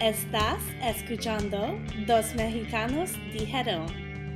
Estás escuchando Dos Mexicanos Dijeron.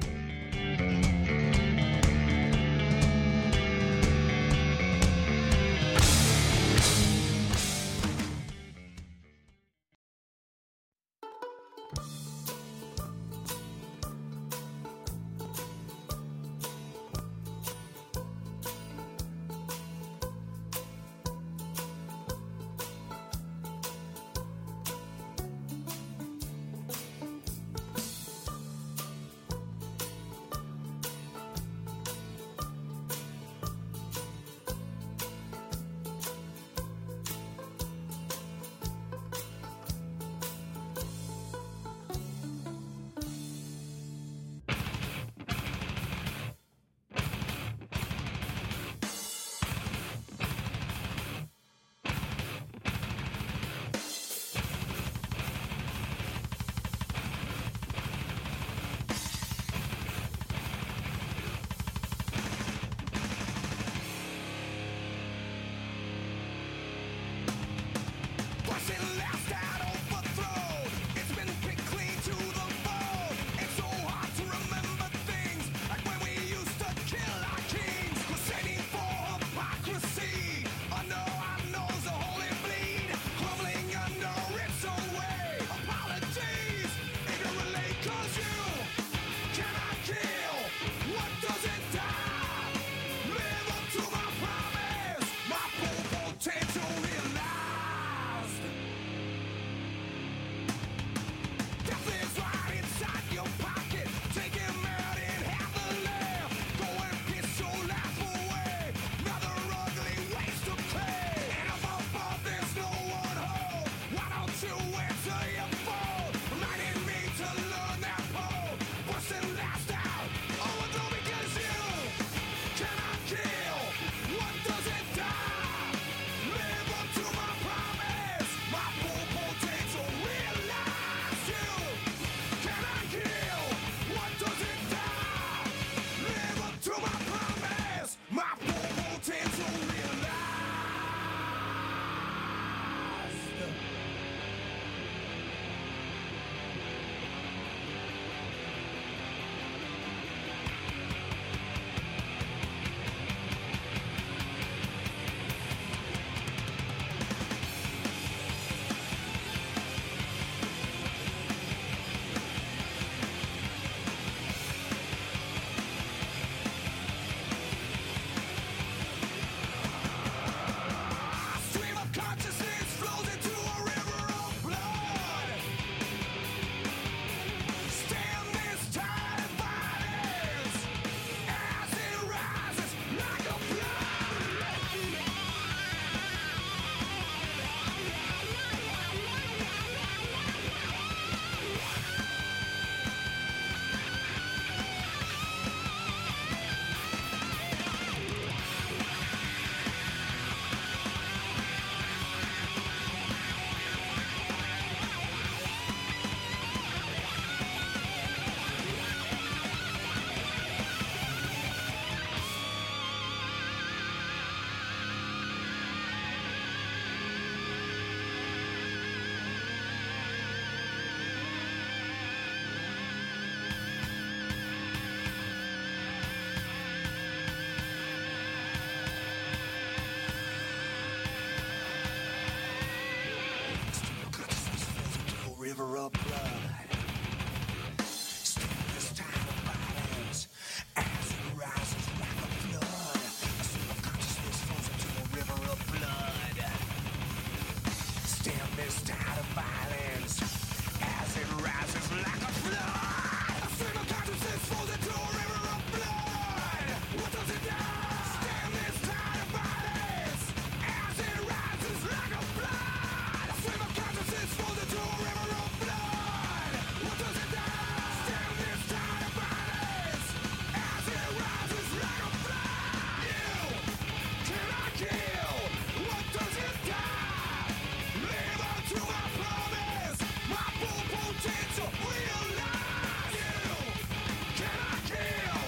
River of blood, stainless tide of violence, as it rises like a flood. A stream of consciousness flows into a river of blood. Stem this tide of violence, as it rises like a flood. A stream of consciousness flows into a river of blood. What does it do? Stem this tide of violence, as it rises like a flood. A stream of consciousness flows into a river of blood. What does it do? Stem this tide of violence, as it rises like a flood. You cannot kill. What does it do? Live unto my promise, my full potential realize. You cannot kill.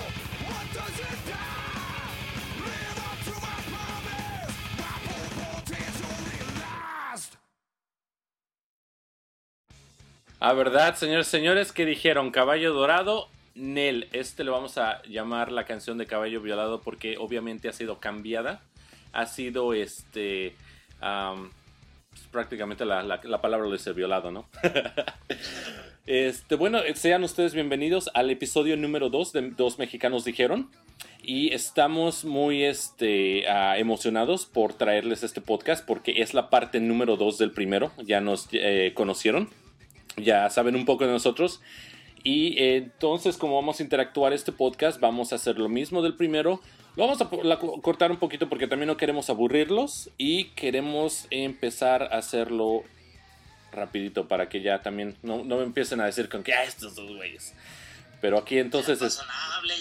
A verdad, señores, señores, ¿qué dijeron? Caballo Dorado, Nel. Le vamos a llamar la canción de Caballo Violado porque obviamente ha sido cambiada. Ha sido pues, prácticamente la palabra lo dice violado, ¿no? Bueno, sean ustedes bienvenidos al episodio número 2 de Dos Mexicanos Dijeron. Y estamos muy emocionados por traerles este podcast porque es la parte número 2 del primero. Ya nos conocieron, ya saben un poco de nosotros. Y entonces, como vamos a interactuar este podcast, vamos a hacer lo mismo del primero. Lo vamos a cortar un poquito porque también no queremos aburrirlos y queremos empezar a hacerlo rapidito para que ya también no me empiecen a decir con que estos dos güeyes. Pero aquí entonces hable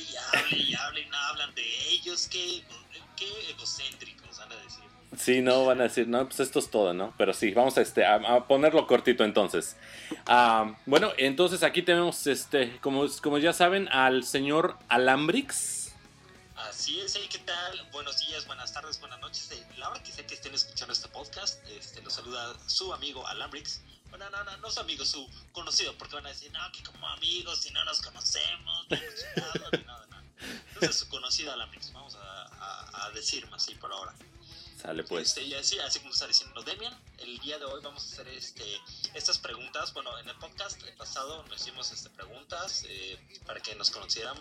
y no hablan de ellos. Qué egocéntricos van a decir. Sí, no, van a decir, no, pues esto es todo, ¿no? Pero sí, vamos a ponerlo cortito entonces. Bueno, entonces aquí tenemos, como ya saben, al señor Alambrix. Así es, ¿qué tal? Buenos días, buenas tardes, buenas noches. La hora que sea que estén escuchando este podcast, los saluda su amigo Alambrix. Bueno, no su amigo, su conocido, porque van a decir, no, que como amigos, si no nos conocemos, no hemos chingado, ni nada. Entonces, su conocido Alambrix, vamos a decirme así por ahora. Sale pues. Y así como está diciendo Demian, el día de hoy vamos a hacer estas preguntas. Bueno, en el podcast pasado nos hicimos preguntas para que nos conocieran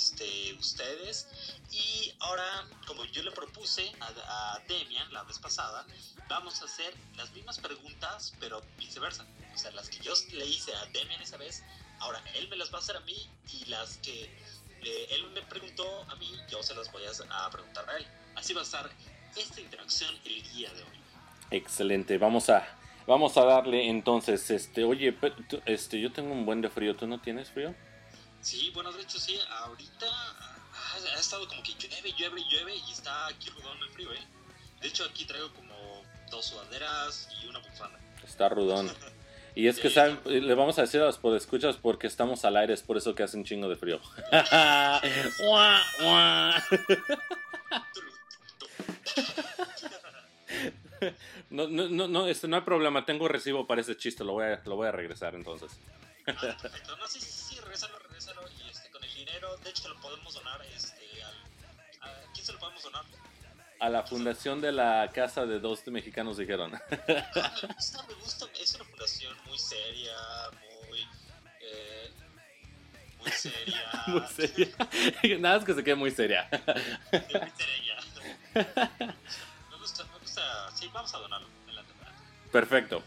ustedes. Y ahora, como yo le propuse a Demian la vez pasada, vamos a hacer las mismas preguntas, pero viceversa. O sea, las que yo le hice a Demian esa vez, ahora él me las va a hacer a mí, y las que él me preguntó a mí, yo se las voy a preguntar a él. Así va a estar esta interacción el día de hoy. Excelente, vamos a darle entonces, oye, yo tengo un buen de frío, ¿tú no tienes frío? Sí, bueno, de hecho sí, ahorita ha estado como que llueve y está aquí rudón el frío, De hecho aquí traigo como 2 sudaderas y una bufanda. Está rudón. Y es que, ¿saben? Le vamos a decir a los podescuchas porque estamos al aire, es por eso que hace un chingo de frío. No, no hay problema, tengo recibo para ese chiste, lo voy a regresar entonces. Perfecto, no, sí, regresalo, y con el dinero, de hecho lo podemos donar, ¿a quién se lo podemos donar? A la fundación de la casa de Dos Mexicanos Dijeron. Me gusta, es una fundación muy seria, muy seria. Muy seria. Nada más que se quede muy seria. Muy seria. Me gusta, sí, vamos a donarlo en la temporada. Perfecto.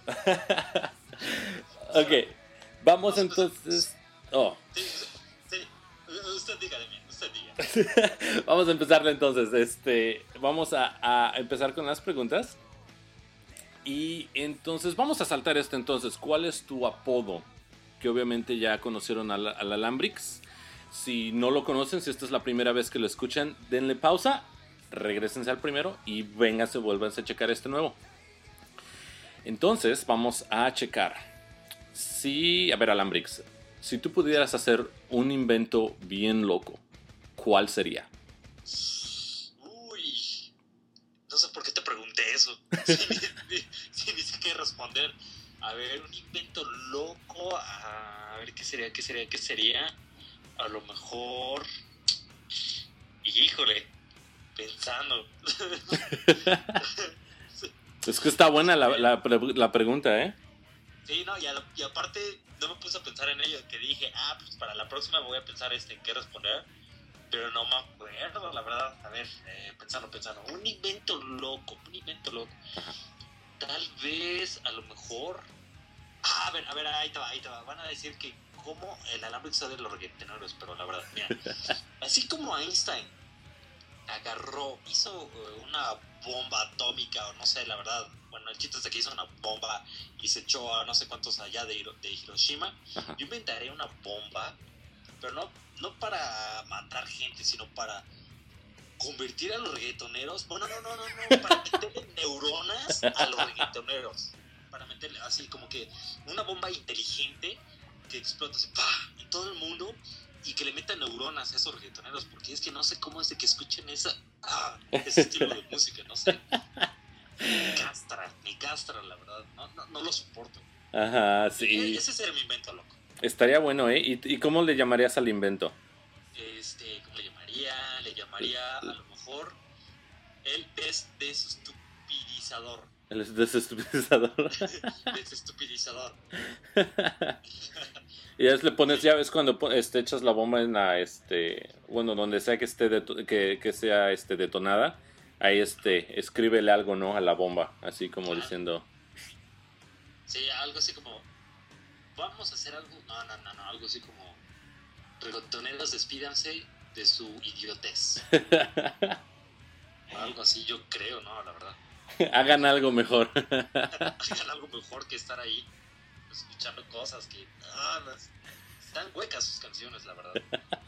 Ok, vamos entonces. Oh. Sí, usted diga. Vamos a empezarle entonces. Vamos a empezar con las preguntas. Y entonces vamos a saltar entonces. ¿Cuál es tu apodo? Que obviamente ya conocieron al Alambrix. Si no lo conocen, si esta es la primera vez que lo escuchan, denle pausa, regrésense al primero y vénganse, vuélvanse a checar este nuevo. Entonces vamos a checar. A ver, Alambrix, si tú pudieras hacer un invento bien loco, ¿cuál sería? Uy, no sé por qué te pregunté eso. Ni sé qué responder. A ver, un invento loco. A ver, ¿qué sería? A lo mejor. Híjole, pensando. Es que está buena la pregunta, ¿eh? Sí, no, y aparte no me puse a pensar en ello, que dije, pues para la próxima voy a pensar en qué responder, pero no me acuerdo, la verdad. A ver, pensando, un invento loco. Tal vez, a lo mejor. A ver, ahí te va. Van a decir que como el Alambrix sabe de los reggaetoneros, pero la verdad, mira, así como Einstein hizo una bomba atómica, o no sé, la verdad. Bueno, el chiste es de que hizo una bomba y se echó a no sé cuántos allá de Hiroshima. Ajá. Yo inventaré una bomba, pero no para matar gente, sino para convertir a los reggaetoneros. Bueno, no, para meterle neuronas a los reggaetoneros. Para meterle así como que una bomba inteligente que explota así, ¡pah!, en todo el mundo, y que le metan neuronas a esos reggaetoneros, porque es que no sé cómo es de que escuchen ese estilo de música, no sé. Me castra, la verdad, no lo soporto. Ajá, sí. Ese sería mi invento loco. Estaría bueno, ¿eh? ¿Y cómo le llamarías al invento? ¿Cómo le llamaría? Le llamaría a lo mejor el desestupidizador. El desestupidizador. Desestupidizador. Y ya le pones, ya ves cuando echas la bomba en la, bueno, donde sea que esté que sea detonada, ahí escríbele algo, ¿no? A la bomba, así como diciendo. Sí, algo así como, vamos a hacer algo, no, algo así como, reggaetoneros despídanse de su idiotez. Algo así yo creo, ¿no? La verdad. Hagan algo mejor. Hagan algo mejor que estar ahí escuchando cosas que están huecas sus canciones, la verdad.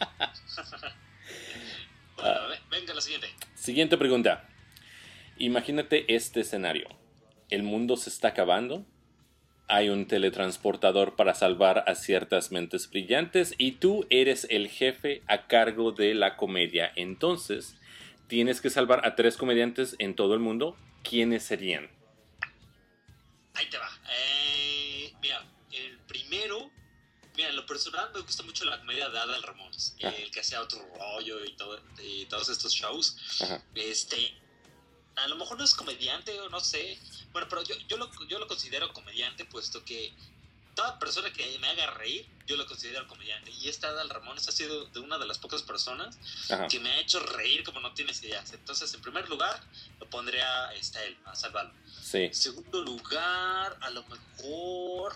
Bueno, venga la siguiente. Siguiente pregunta. Imagínate este escenario. El mundo se está acabando. Hay un teletransportador para salvar a ciertas mentes brillantes y tú eres el jefe a cargo de la comedia. Entonces, tienes que salvar a 3 comediantes en todo el mundo. ¿Quiénes serían? Ahí te va. Mira, el primero... Mira, en lo personal me gusta mucho la comedia de Adal Ramones. El que hacía Otro Rollo y todos estos shows. Ajá. A lo mejor no es comediante o no sé. Bueno, pero yo lo considero comediante, puesto que toda persona que me haga reír, yo lo considero comediante. Y Adal Ramones ha sido de una de las pocas personas que me ha hecho reír como no tienes ideas. Entonces, en primer lugar, lo pondré a él, a salvarlo. Sí. En segundo lugar, a lo mejor...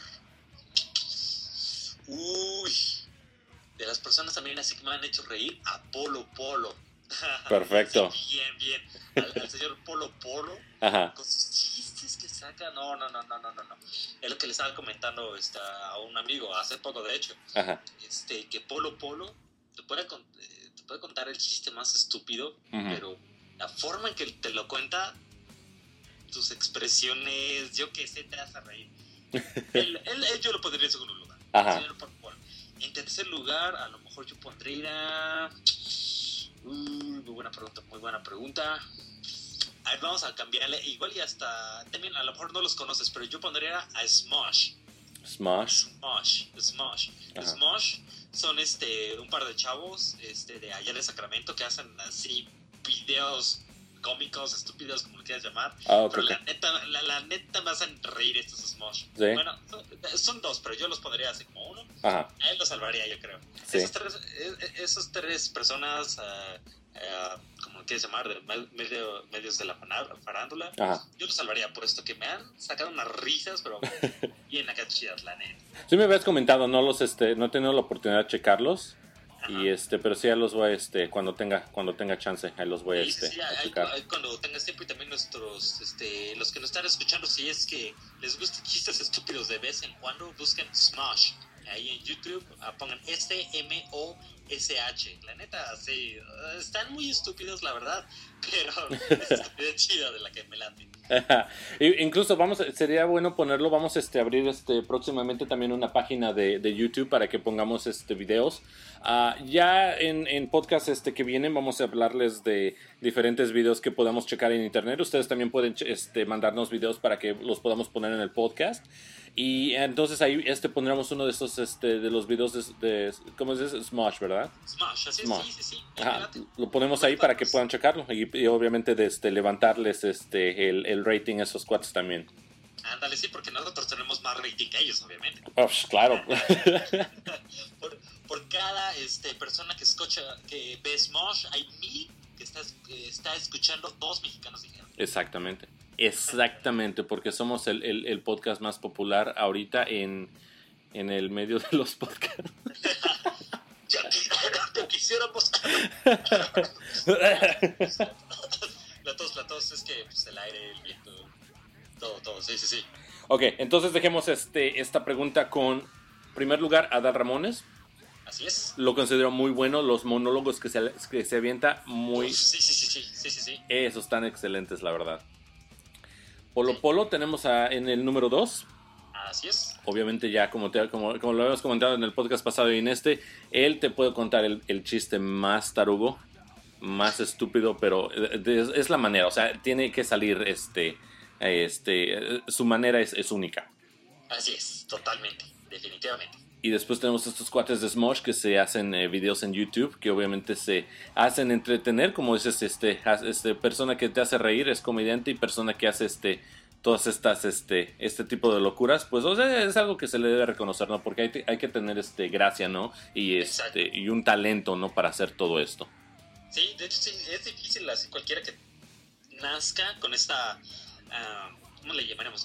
de las personas también así que me han hecho reír, a Polo Polo. Perfecto. Sí, bien. Al señor Polo Polo. Ajá. Con sus chistes que saca. No. Es lo que le estaba comentando a un amigo hace poco, de hecho. Ajá. Que Polo Polo te puede contar el chiste más estúpido, pero la forma en que te lo cuenta, tus expresiones, yo qué sé, te hace reír. él yo lo pondría en segundo lugar. Ajá. En tercer lugar, a lo mejor yo pondría... muy buena pregunta. A ver, vamos a cambiarle. Igual y hasta... También a lo mejor no los conoces, pero yo pondría a Smosh. Smosh. Ajá. Smosh son un par de chavos de allá de Sacramento que hacen así videos cómicos, estúpidos, como lo quieras llamar. Pero okay. La neta me hacen reír estos Smosh. ¿Sí? Bueno, son 2, pero yo los pondría así como uno. Ajá. A él lo salvaría, yo creo. Sí. Esas 3 personas, como lo quieras llamar, de medios de la farándula, ajá, yo los salvaría, puesto que me han sacado unas risas, pero bien acá chidas, la neta. Sí me habías comentado, no he tenido la oportunidad de checarlos. Ajá. Y pero sí ya los voy cuando tenga chance, ahí los voy a checar. Cuando tengas tiempo, y también nuestros los que nos están escuchando, si es que les gustan chistes estúpidos de vez en cuando, busquen Smosh ahí en YouTube, pongan SMOSH. La neta, sí, están muy estúpidos, la verdad, pero es estupidez chida de la que me late. Incluso sería bueno ponerlo, vamos a abrir próximamente también una página de YouTube para que pongamos videos. Ya en podcast que vienen vamos a hablarles de diferentes videos que podamos checar en internet. Ustedes también pueden mandarnos videos para que los podamos poner en el podcast. Y entonces ahí pondremos uno de estos de los videos de ¿cómo es eso? Smosh, ¿verdad? Smosh, así Smosh. Sí. Ajá, lo ponemos ahí para que puedan checarlo y obviamente levantarles el rating a esos cuates también. Ándale, sí, porque nosotros tenemos más rating que ellos, obviamente. Oh, claro. por cada persona que ve Smosh, hay 1000 que está escuchando 2 mexicanos dijeron. Exactamente, porque somos el podcast más popular ahorita en el medio de los podcasts. Ya quisiéramos. La tos es que el aire, el viento, todo, sí. Ok, entonces dejemos esta pregunta con, primer lugar, Adal Ramones. Así es. Lo considero muy bueno, los monólogos que se avienta muy... Sí. Esos están excelentes, la verdad. Polo tenemos en el número 2. Así es. Obviamente ya como lo habíamos comentado en el podcast pasado y en él te puede contar el chiste más tarugo, más estúpido, pero es la manera, o sea, tiene que salir su manera es única. Así es, totalmente, definitivamente. Y después tenemos estos cuates de Smosh que se hacen videos en YouTube, que obviamente se hacen entretener, como dices, persona que te hace reír, es comediante, y persona que hace todas estas, este tipo de locuras, pues o sea, es algo que se le debe reconocer, ¿no? Porque hay que tener gracia, ¿no? Y y un talento, ¿no? Para hacer todo esto. Sí, de hecho sí, es difícil, así cualquiera que nazca con esta, ¿cómo le llamaremos?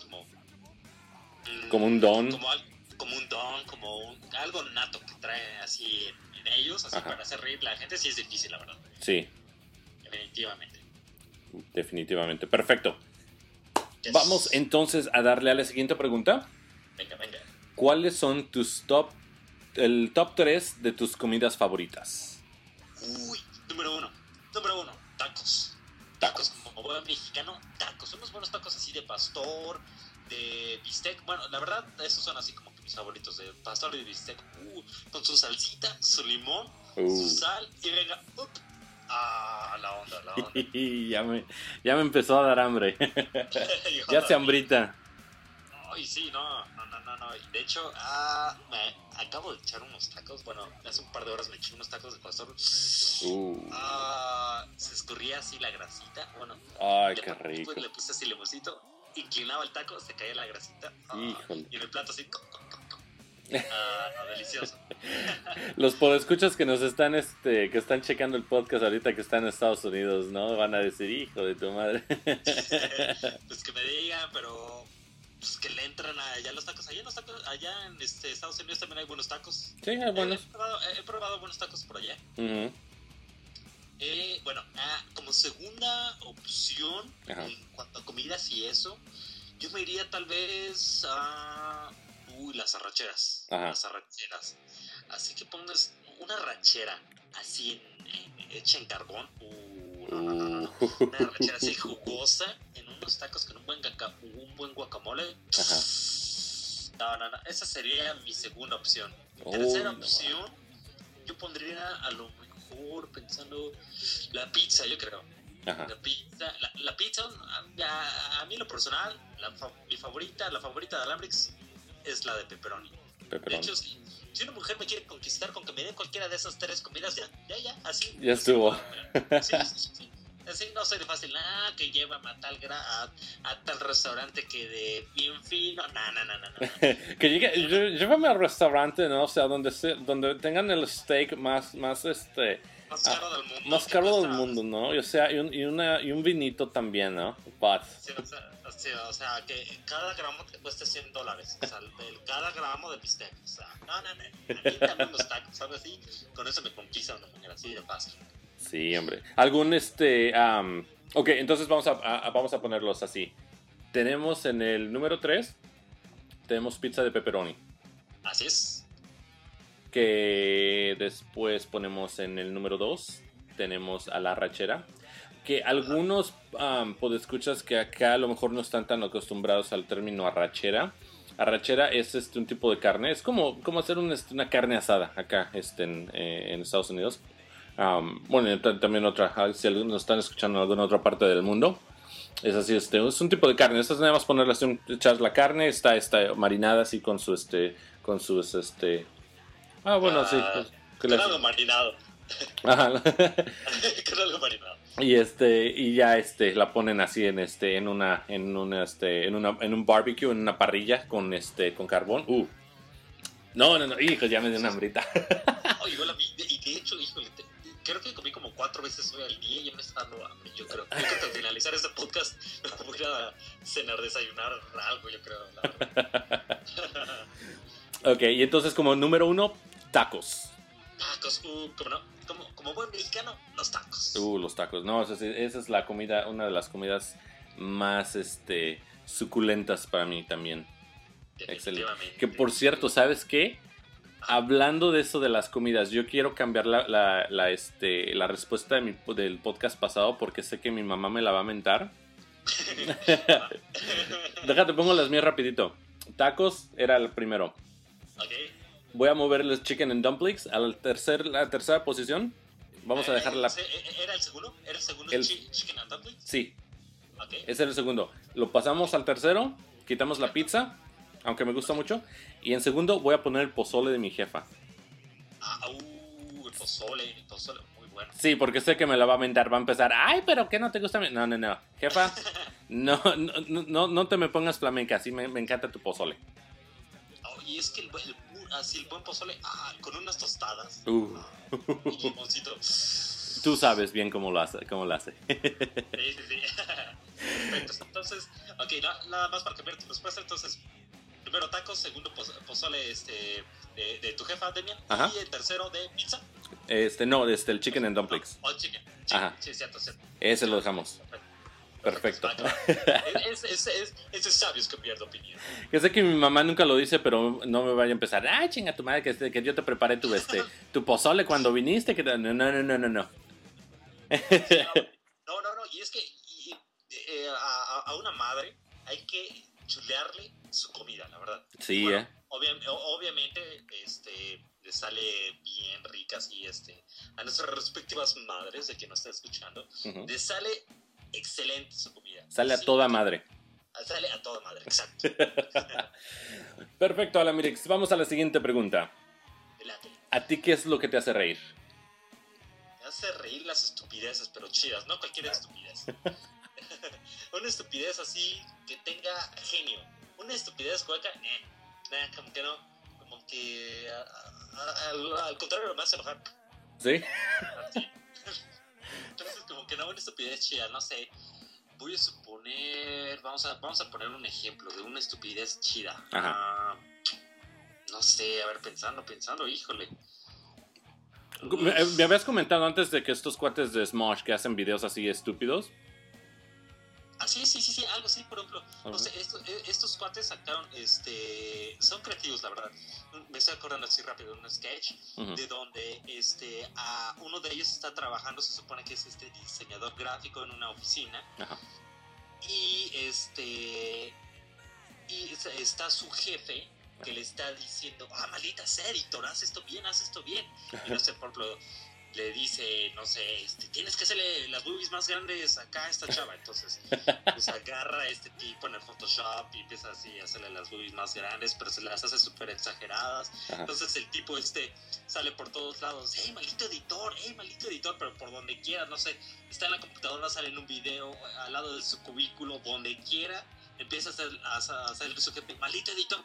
Como un don. Como un don, algo nato que trae así en ellos, así para hacer reír a la gente, sí es difícil, la verdad. Sí. Definitivamente. Definitivamente. Perfecto. Yes. Vamos entonces a darle a la siguiente pregunta. Venga. ¿Cuáles son el top 3 de tus comidas favoritas? Uy, número uno, tacos. Tacos, como buen mexicano, tacos. Unos buenos tacos así de pastor, de bistec. Bueno, la verdad, esos son así como que mis favoritos, de pastor y de bistec. Con su salsita, su limón, su sal, y venga, la onda. ya me empezó a dar hambre. Ya se hambrita. Ay, sí, no. De hecho, me acabo de echar unos tacos. Bueno, hace un par de horas me eché unos tacos de pastor. Se escurría así la grasita. Bueno, ay, qué rico. Le puse así limoncito, inclinaba el taco, se caía la grasita. Híjole. Y en el plato así. No, delicioso. Los podescuchas que nos están que están checando el podcast ahorita, que están en Estados Unidos, ¿no? Van a decir, hijo de tu madre. Pues que me digan, pero pues que le entran allá los tacos. Allá en Estados Unidos también hay buenos tacos. Sí, hay buenos. He probado buenos tacos por allá. Uh-huh. Bueno, como segunda opción, en cuanto a comidas y eso, yo me iría tal vez a las arracheras. Las arracheras. Así que pongas una arrachera así hecha en carbón. No. Una arrachera así jugosa en unos tacos con un buen guacamole. No. Esa sería mi segunda opción. Mi tercera opción, yo pondría a lo mejor pensando la pizza, yo creo. La pizza, a mí lo personal, mi favorita, la favorita de Alambrix es la de pepperoni. De hecho, si una mujer me quiere conquistar con que me den cualquiera de esas tres comidas, ya, así. Ya estuvo. Sí. Así no soy de fácil, que llévame a tal restaurante que de bien fino, no. Que llévame al restaurante, ¿no? O sea, donde tengan el steak más más caro del mundo. Más caro del mundo, ¿no? O sea, y un vinito también, ¿no? Sí, o sea, que cada gramo te cueste $100. O sea, cada gramo de bistec. O sea, no. Aquí también los tacos, ¿sabes? Así, con eso me conquista una mujer así de fácil. Sí, hombre. Ok, entonces vamos a ponerlos así. Tenemos en el número 3, tenemos pizza de pepperoni. Así es. Que después ponemos en el número 2, tenemos a la arrachera. Que algunos podescuchas que acá a lo mejor no están tan acostumbrados al término arrachera. Arrachera es un tipo de carne. Es como hacer una carne asada acá en Estados Unidos. Bueno, también si nos están escuchando en alguna otra parte del mundo, es así, es un tipo de carne. Esta es nada más ponerle así, echar la carne, está marinada así con su sí. Algo marinado. Ajá. Algo marinado. Y ya la ponen así en un barbecue, en una parrilla con carbón. No, hijo, ya me dio una hambrita. Igual a mí, y de hecho, híjole, creo que comí como 4 veces hoy al día y ya me está dando hambre. Yo creo que al finalizar este podcast me voy a cenar, desayunar algo, yo creo. Ok, y entonces como número 1, tacos. Tacos, ¿cómo no? Como buen mexicano, los tacos. Los tacos. No, esa es la comida, una de las comidas más suculentas para mí también. Excelente. Que por cierto, ¿sabes qué? Hablando de eso de las comidas, yo quiero cambiar la respuesta del podcast pasado porque sé que mi mamá me la va a mentar. Déjate, pongo las mías rapidito. Tacos era el primero. Okay. Voy a mover los chicken and dumplings a la tercera posición. Vamos a dejar la... ¿Era el segundo? ¿Era el segundo chicken and dumplings? Sí. Okay. Ese era el segundo. Lo pasamos al tercero, quitamos la pizza. aunque me gusta mucho. Y en segundo voy a poner el pozole de mi jefa. El pozole, muy bueno. Sí, porque sé que me la va a mentar, va a empezar, ay, pero ¿qué no te gusta? No, jefa, no te me pongas flamenca, sí me encanta tu pozole. Y es que el buen pozole, con unas tostadas y limoncito. Tú sabes bien cómo lo hace. Sí. Perfecto. Entonces, ok, nada más para cambiar tu respuesta. Entonces, primero tacos, segundo pozole de tu jefa, Demian. Ajá. Y el tercero de pizza. El chicken and dumplings. Chicken. Ajá. Sí, cierto. Ese lo dejamos. Perfecto. Es sabio es cambiar de opinión. Que sé que mi mamá nunca lo dice, pero no me vaya a empezar. Ay, chinga tu madre, que yo te preparé tu pozole cuando viniste. No. No, y es que a una madre hay que chulearle su comida, la verdad. Sí, bueno, obviamente, le sale bien rica, así, a nuestras respectivas madres de quien nos está escuchando, le sale excelente su comida. Sale a toda madre. Sale a toda madre, exacto. Perfecto, Alamirix. Vamos a la siguiente pregunta. ¿A ti qué es lo que te hace reír? Me hace reír las estupideces, pero chidas, no cualquier estupidez. Una estupidez así que tenga genio. Una estupidez hueca, como que no. Como que al contrario me hace enojar. ¿Sí? Entonces como que no, una estupidez chida, no sé. Voy a suponer, vamos a poner un ejemplo de una estupidez chida. No sé, a ver, pensando, híjole. Me habías comentado antes de que estos cuates de Smosh que hacen videos así estúpidos. Sí, algo así, por ejemplo. No sé, estos cuates sacaron, son creativos, la verdad. Me estoy acordando así rápido de un sketch de donde uno de ellos está trabajando, se supone que es diseñador gráfico en una oficina. Ajá. Y está su jefe que le está diciendo, maldita sea, editor, haz esto bien. Y no sé, por ejemplo, le dice, no sé, tienes que hacerle las boobies más grandes acá a esta chava. Entonces, pues agarra a este tipo en el Photoshop y empieza así a hacerle las boobies más grandes, pero se las hace súper exageradas. Ajá. Entonces el tipo sale por todos lados, ¡hey, maldito editor! Pero por donde quiera, no sé, está en la computadora, sale en un video, al lado de su cubículo, donde quiera, empieza a hacer su jefe, maldito editor.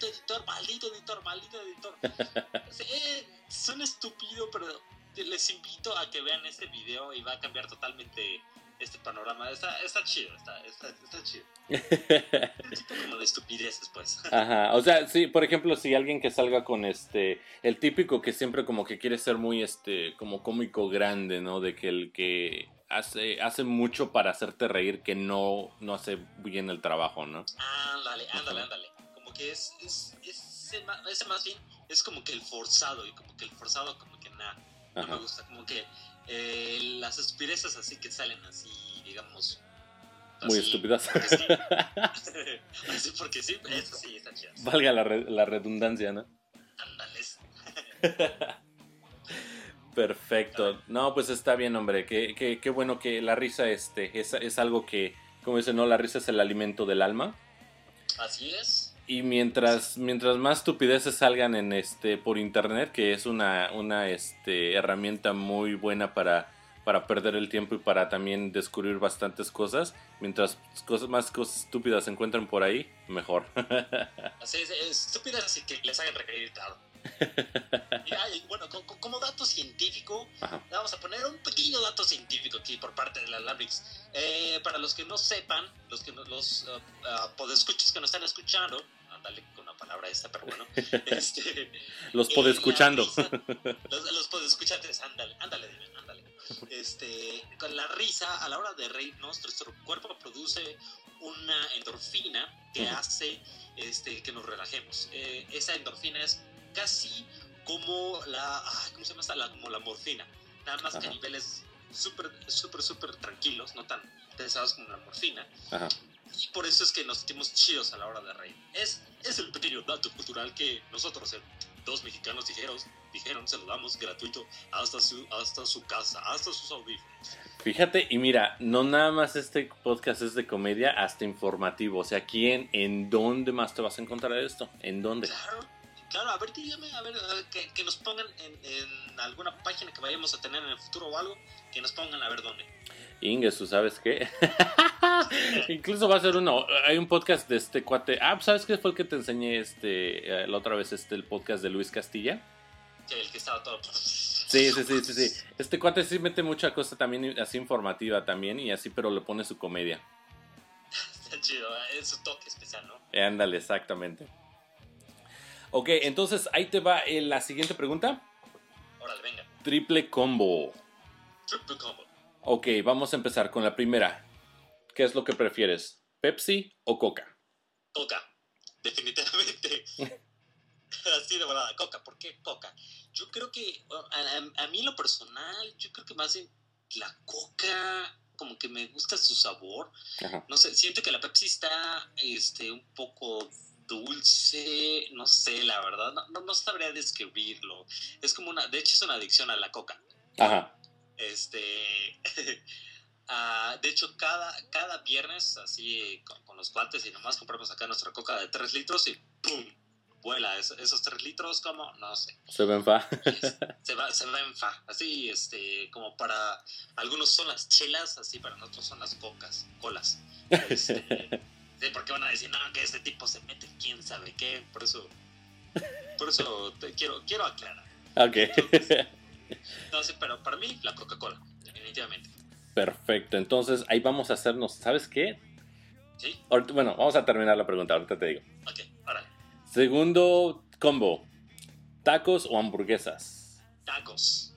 Sí, suena estúpido, pero les invito a que vean este video y va a cambiar totalmente este panorama. Está chido, está chido. Un tipo como de estupideces, pues. Ajá, o sea, sí, por ejemplo, si alguien que salga con el típico que siempre como que quiere ser muy como cómico grande, ¿no? De que el que hace mucho para hacerte reír que no hace bien el trabajo, ¿no? Ándale. Como que ese más bien es como que el forzado, y como que el forzado como que nada. No me gusta, como que las estupideces así que salen así, digamos, muy estúpidas. Así porque sí, eso sí está chido. Valga la redundancia, ¿no? Ándales. Perfecto. No, pues está bien, hombre. Qué bueno que la risa es algo que, como dicen, ¿no? La risa es el alimento del alma. Así es. Y mientras más estupideces salgan por internet, que es una herramienta muy buena para perder el tiempo y para también descubrir bastantes cosas, mientras más cosas estúpidas se encuentran por ahí, mejor. Así es, estúpidas y que les hagan reír, claro. Y bueno, como dato científico, vamos a poner un pequeño dato científico aquí por parte de la Labrix. Para los que no sepan, los podescuchas que nos están escuchando, ándale con la palabra esta, pero bueno, los podescuchando. Los podescuchantes, ándale. Con la risa, a la hora de reírnos, nuestro cuerpo produce una endorfina que hace que nos relajemos. Esa endorfina es casi como ¿cómo se llama esta? Como la morfina, nada más que a niveles súper tranquilos, no tan pesados como la morfina. Ajá. Y por eso es que nos sentimos chidos a la hora de reír. Es el pequeño dato cultural que nosotros Dos mexicanos dijeron, se lo damos gratuito hasta su casa, hasta sus audífonos. Fíjate, y mira, no nada más este podcast es de comedia, hasta informativo. O sea, ¿quién, en dónde más te vas a encontrar esto? ¿En dónde? Claro, a ver, dígame, que nos pongan en alguna página que vayamos a tener en el futuro o algo, que nos pongan a ver dónde. Inges, ¿tú sabes qué? Incluso va a ser uno. Hay un podcast de este cuate. Ah, ¿sabes qué fue el que te enseñé la otra vez? El podcast de Luis Castilla. El que estaba todo. Sí. Este cuate sí mete mucha cosa también, así informativa también, y así, pero le pone su comedia. Está chido, es su toque especial, ¿no? Ándale, exactamente. Ok, entonces ahí te va la siguiente pregunta. Órale, venga. Triple combo. Triple combo. Ok, vamos a empezar con la primera. ¿Qué es lo que prefieres? ¿Pepsi o Coca? Coca, definitivamente. Así de volada, Coca. ¿Por qué Coca? Yo creo que, a mí en lo personal, yo creo que más bien la Coca, como que me gusta su sabor. Ajá. No sé, siento que la Pepsi está un poco dulce, no sé, la verdad, no sabría describirlo. Es como de hecho es una adicción a la Coca. Ajá. De hecho, cada viernes, así con los cuates y nomás compramos acá nuestra Coca de 3 litros y ¡pum! Vuela esos 3 litros, como, no sé. Se ven fa. Se va en fa. Así, como para algunos son las chelas, así para nosotros son las colas. Sí, porque van a decir, no, que este tipo se mete quién sabe qué. Por eso quiero aclarar. Ok. No sé, pero para mí la Coca-Cola, definitivamente. Perfecto, entonces ahí vamos a hacernos, ¿sabes qué? ¿Sí? Ahorita, bueno, vamos a terminar la pregunta, ahorita te digo. Ok, ahora. Segundo combo, ¿tacos o hamburguesas? Tacos.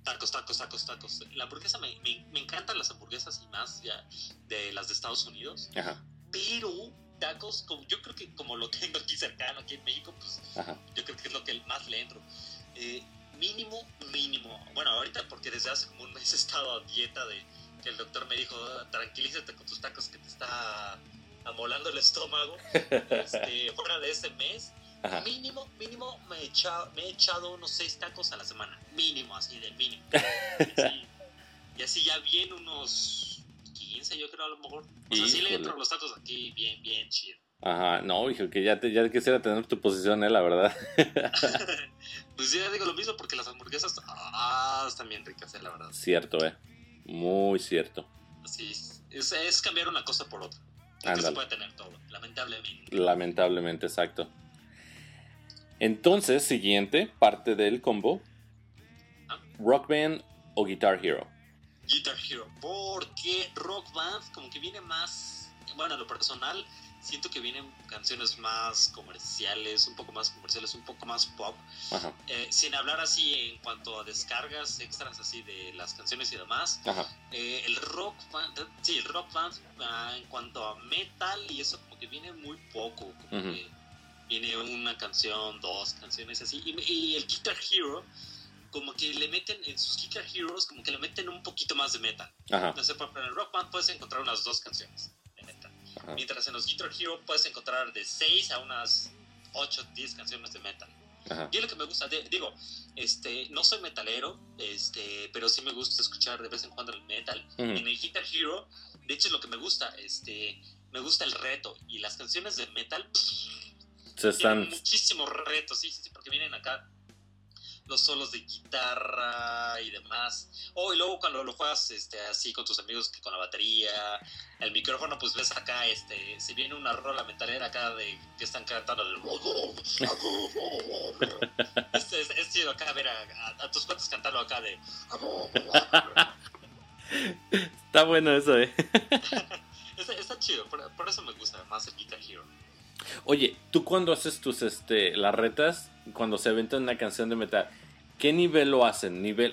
La hamburguesa, me encantan las hamburguesas y más ya de las de Estados Unidos. Ajá. Pero tacos, yo creo que como lo tengo aquí cercano, aquí en México, pues Ajá. yo creo que es lo que más le entro. Mínimo. Bueno, ahorita porque desde hace como un mes he estado a dieta de que el doctor me dijo, tranquilízate con tus tacos que te está amolando el estómago. Fuera de ese mes, Ajá. mínimo me he echado unos 6 tacos a la semana. Mínimo, así de mínimo. Y así ya bien unos 15, yo creo a lo mejor. O sea, sí le entro a los tacos aquí bien chido. Ajá, no, hijo, que ya quisiera tener tu posición, la verdad. Pues ya digo lo mismo porque las hamburguesas están bien ricas, la verdad. Cierto, muy cierto. Así es cambiar una cosa por otra. Que se puede tener todo, lamentablemente. Lamentablemente, exacto. Entonces, siguiente parte del combo. Rock Band o Guitar Hero. Guitar Hero, porque Rock Band como que viene más, bueno, a lo personal siento que vienen canciones más comerciales, un poco más pop. Ajá. Sin hablar así en cuanto a descargas extras así de las canciones y demás. Ajá. El Rock Band en cuanto a metal y eso como que viene muy poco, como Uh-huh. que viene una canción, 2 canciones así, y el Guitar Hero como que le meten en sus Guitar Heroes, como que le meten un poquito más de metal. Ajá. No sé, pero en el Rock Band puedes encontrar unas 2 canciones de metal. Ajá. Mientras en los Guitar Hero puedes encontrar de 6 a unas 8, 10 canciones de metal. Ajá. Y es lo que me gusta, digo, no soy metalero, pero sí me gusta escuchar de vez en cuando el metal. Uh-huh. En el Guitar Hero, de hecho es lo que me gusta, me gusta el reto. Y las canciones de metal tienen muchísimos retos, sí, porque vienen acá los solos de guitarra y demás. Y luego cuando lo juegas así con tus amigos, que con la batería, el micrófono, pues ves acá, si viene una rola metalera acá de que están cantando es chido acá ver a tus cuates cantarlo acá de Está bueno eso, Está chido, por eso me gusta más el Guitar Hero. Oye, tú cuando haces tus las retas, cuando se aventan una canción de metal, ¿qué nivel lo hacen? ¿Nivel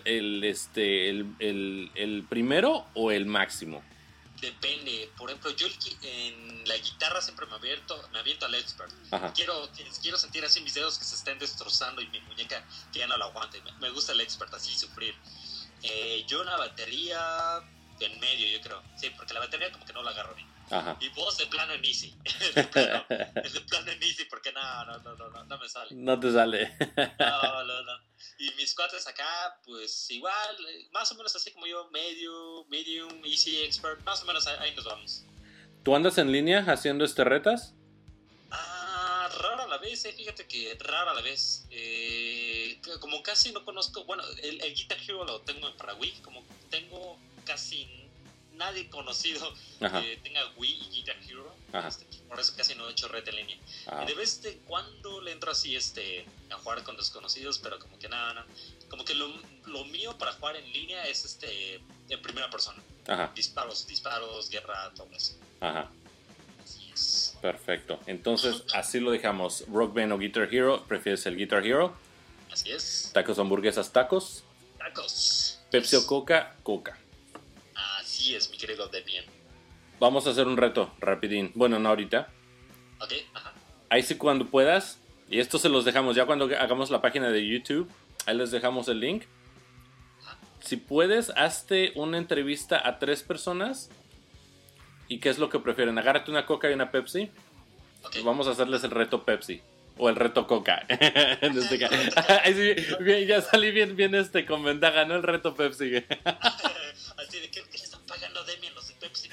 el primero o el máximo? Depende. Por ejemplo, yo en la guitarra siempre me aviento al expert. Ajá. Quiero sentir así mis dedos que se estén destrozando y mi muñeca que ya no la aguante. Me gusta el expert, así sufrir. Yo en la batería en medio, yo creo. Sí, porque la batería como que no la agarro bien. Ajá. Y voz de plano en easy. de plano en easy, porque no me sale. No te sale. No. Y mis cuates acá, pues igual, más o menos así como yo, medium, easy, expert, más o menos ahí nos vamos. ¿Tú andas en línea haciendo retas? Rara a la vez, fíjate que rara a la vez. Como casi no conozco, bueno, el Guitar Hero lo tengo en para Wii, como tengo casi nadie conocido que tenga Wii y Guitar Hero, por eso casi no he hecho reta en línea. Y de vez en cuando le entro así a jugar con desconocidos, pero como que nada. Como que lo mío para jugar en línea es en primera persona. Ajá. Disparos, guerra, todo eso. Ajá. Así es. Perfecto. Entonces, así lo dejamos. Rock Band o Guitar Hero. ¿Prefieres el Guitar Hero? Así es. Tacos, hamburguesas, tacos. Tacos. Pepsi o Coca, Coca. Así es, mi querido Debian. Vamos a hacer un reto, rapidín. Bueno, no ahorita. Ok, ajá. Ahí sí cuando puedas. Y esto se los dejamos ya cuando hagamos la página de YouTube. Ahí les dejamos el link. Si puedes, hazte una entrevista a 3 personas. ¿Y qué es lo que prefieren? Agárrate una Coca y una Pepsi. Okay. Vamos a hacerles el reto Pepsi. O el reto Coca. Ahí sí, bien, ya salí bien con ventaja, ¿no? El reto Pepsi. Así de, ¿qué le están pagando a Demian los de Pepsi?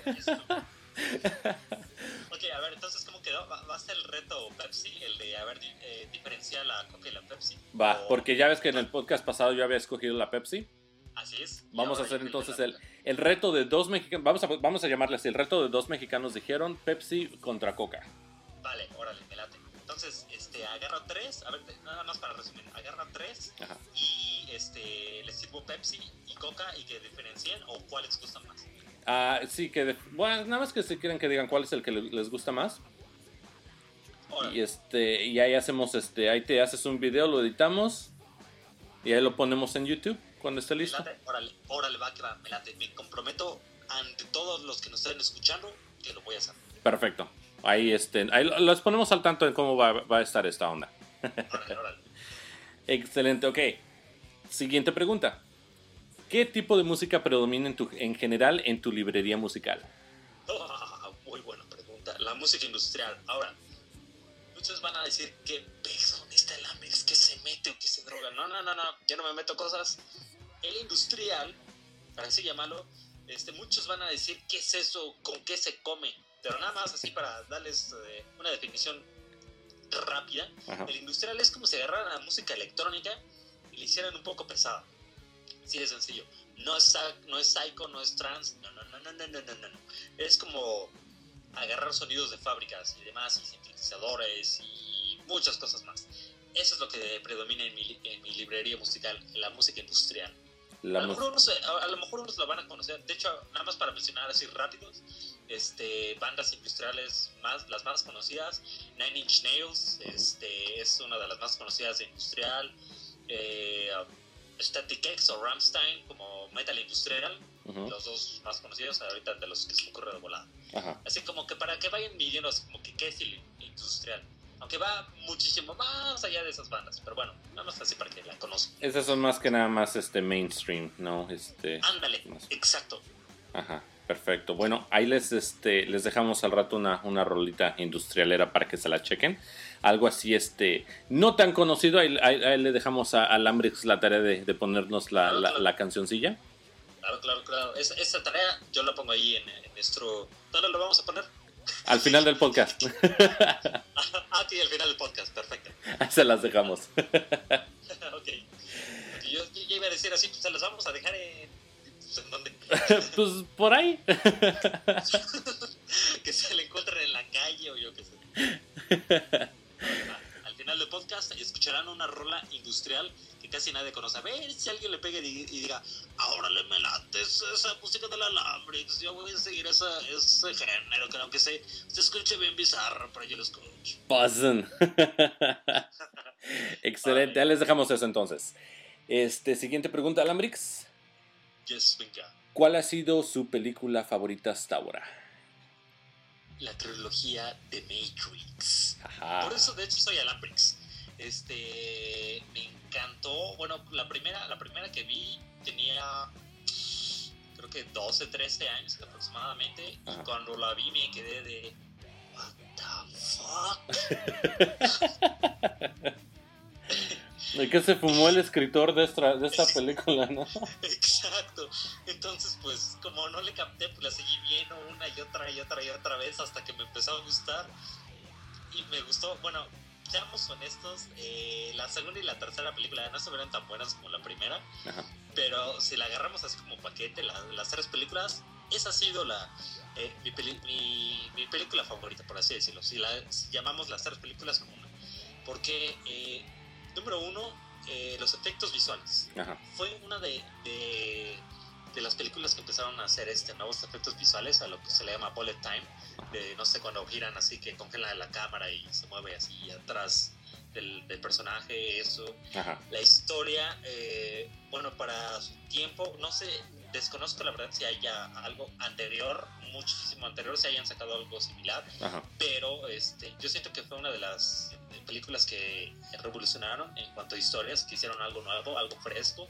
Ok, a ver, entonces, ¿cómo quedó? ¿Va a ser el reto Pepsi? El de, diferenciar la Coca y la Pepsi. Va, porque ya ves que en el podcast pasado yo había escogido la Pepsi. Así es. Vamos a hacer entonces el reto de 2 mexicanos. Vamos a llamarle así. El reto de 2 mexicanos dijeron Pepsi contra Coca. Vale, órale, me late. Entonces, agarro 3. A ver, nada más para resumir. Agarro 3 y les sirvo Pepsi y Coca y que diferencien o cuáles gustan más. Sí, bueno, nada más que si quieren que digan cuál es el que les gusta más. Órale. Y ahí hacemos ahí te haces un video, lo editamos y ahí lo ponemos en YouTube cuando esté listo. Órale, va que va, me late. Me comprometo ante todos los que nos estén escuchando que lo voy a hacer. Perfecto. Ahí los ponemos al tanto de cómo va a estar esta onda. Órale. Excelente, ok. Siguiente pregunta. ¿Qué tipo de música predomina en general en tu librería musical? Muy buena pregunta. La música industrial. Ahora, muchos van a decir que peso está el Amex, que se mete o que se droga. No, yo no me meto cosas. El industrial, para así llamarlo, muchos van a decir qué es eso, con qué se come. Pero nada más así para darles una definición rápida. Ajá. El industrial es como si agarraran la música electrónica y le hicieran un poco pesada. Así de sencillo. No es psycho, no es trance. No. Es como agarrar sonidos de fábricas y demás, y sintetizadores y muchas cosas más. Eso es lo que predomina en mi librería musical, la música industrial. A lo mejor unos la van a conocer. De hecho, nada más para mencionar así rápidos, bandas industriales las más conocidas. Nine Inch Nails es una de las más conocidas de industrial. Static X o Rammstein como metal industrial, los dos más conocidos ahorita de los que se me ocurre de volada. Así como que para que vayan midiendo así como que qué es el industrial, aunque va muchísimo más allá de esas bandas, pero bueno, nada más así para que la conozcan. Esas son más que nada más mainstream, ¿no? Ándale, más. Exacto. Ajá, perfecto. Bueno, ahí les dejamos al rato una rolita industrialera para que se la chequen. Algo así, no tan conocido. Ahí le dejamos a Lambrix la tarea de ponernos la cancioncilla. Claro. Esa tarea yo la pongo ahí en nuestro... ¿Dónde lo vamos a poner? Al final del podcast. Sí, al final del podcast, perfecto. Ahí se las dejamos. Ok. Yo iba a decir así, pues se las vamos a dejar ¿en dónde? Pues por ahí. Que se le encuentren en la calle o yo qué sé. Al final del podcast escucharán una rola industrial que casi nadie conoce. A ver si alguien le pegue y diga, ahora le me late esa música de la Lambrix, yo voy a seguir ese género que aunque se escuche bien bizarro, pero yo lo escucho. Pasen. Excelente, ya les dejamos eso entonces. Siguiente pregunta, Lambrix. Yes, venga. ¿Cuál ha sido su película favorita hasta ahora? La trilogía de Matrix. Ajá. Por eso de hecho soy Alambrix. Me encantó. Bueno, la primera que vi tenía creo que 12, 13 años aproximadamente. Ajá. Y cuando la vi me quedé de... What the fuck? ¿Y qué se fumó el escritor de esta película, no? Exacto. Entonces, pues, como no le capté, pues la seguí viendo una y otra y otra y otra vez hasta que me empezó a gustar. Y me gustó, bueno, seamos honestos, la segunda y la tercera película no estuvieron tan buenas como la primera. Ajá. Pero si la agarramos así como paquete, las tres películas, esa ha sido mi película favorita, por así decirlo. Si llamamos las tres películas como una. Porque, número uno, los efectos visuales. Ajá. Fue una de las películas que empezaron a hacer nuevos efectos visuales, a lo que se le llama bullet time, de no sé, cuando giran así, que congelan la cámara y se mueve así atrás del personaje, eso. Ajá. La historia, bueno, para su tiempo, no sé, desconozco la verdad si haya algo anterior, muchísimo anterior, si hayan sacado algo similar. Ajá. Pero yo siento que fue una de las películas que revolucionaron en cuanto a historias, que hicieron algo nuevo, algo fresco.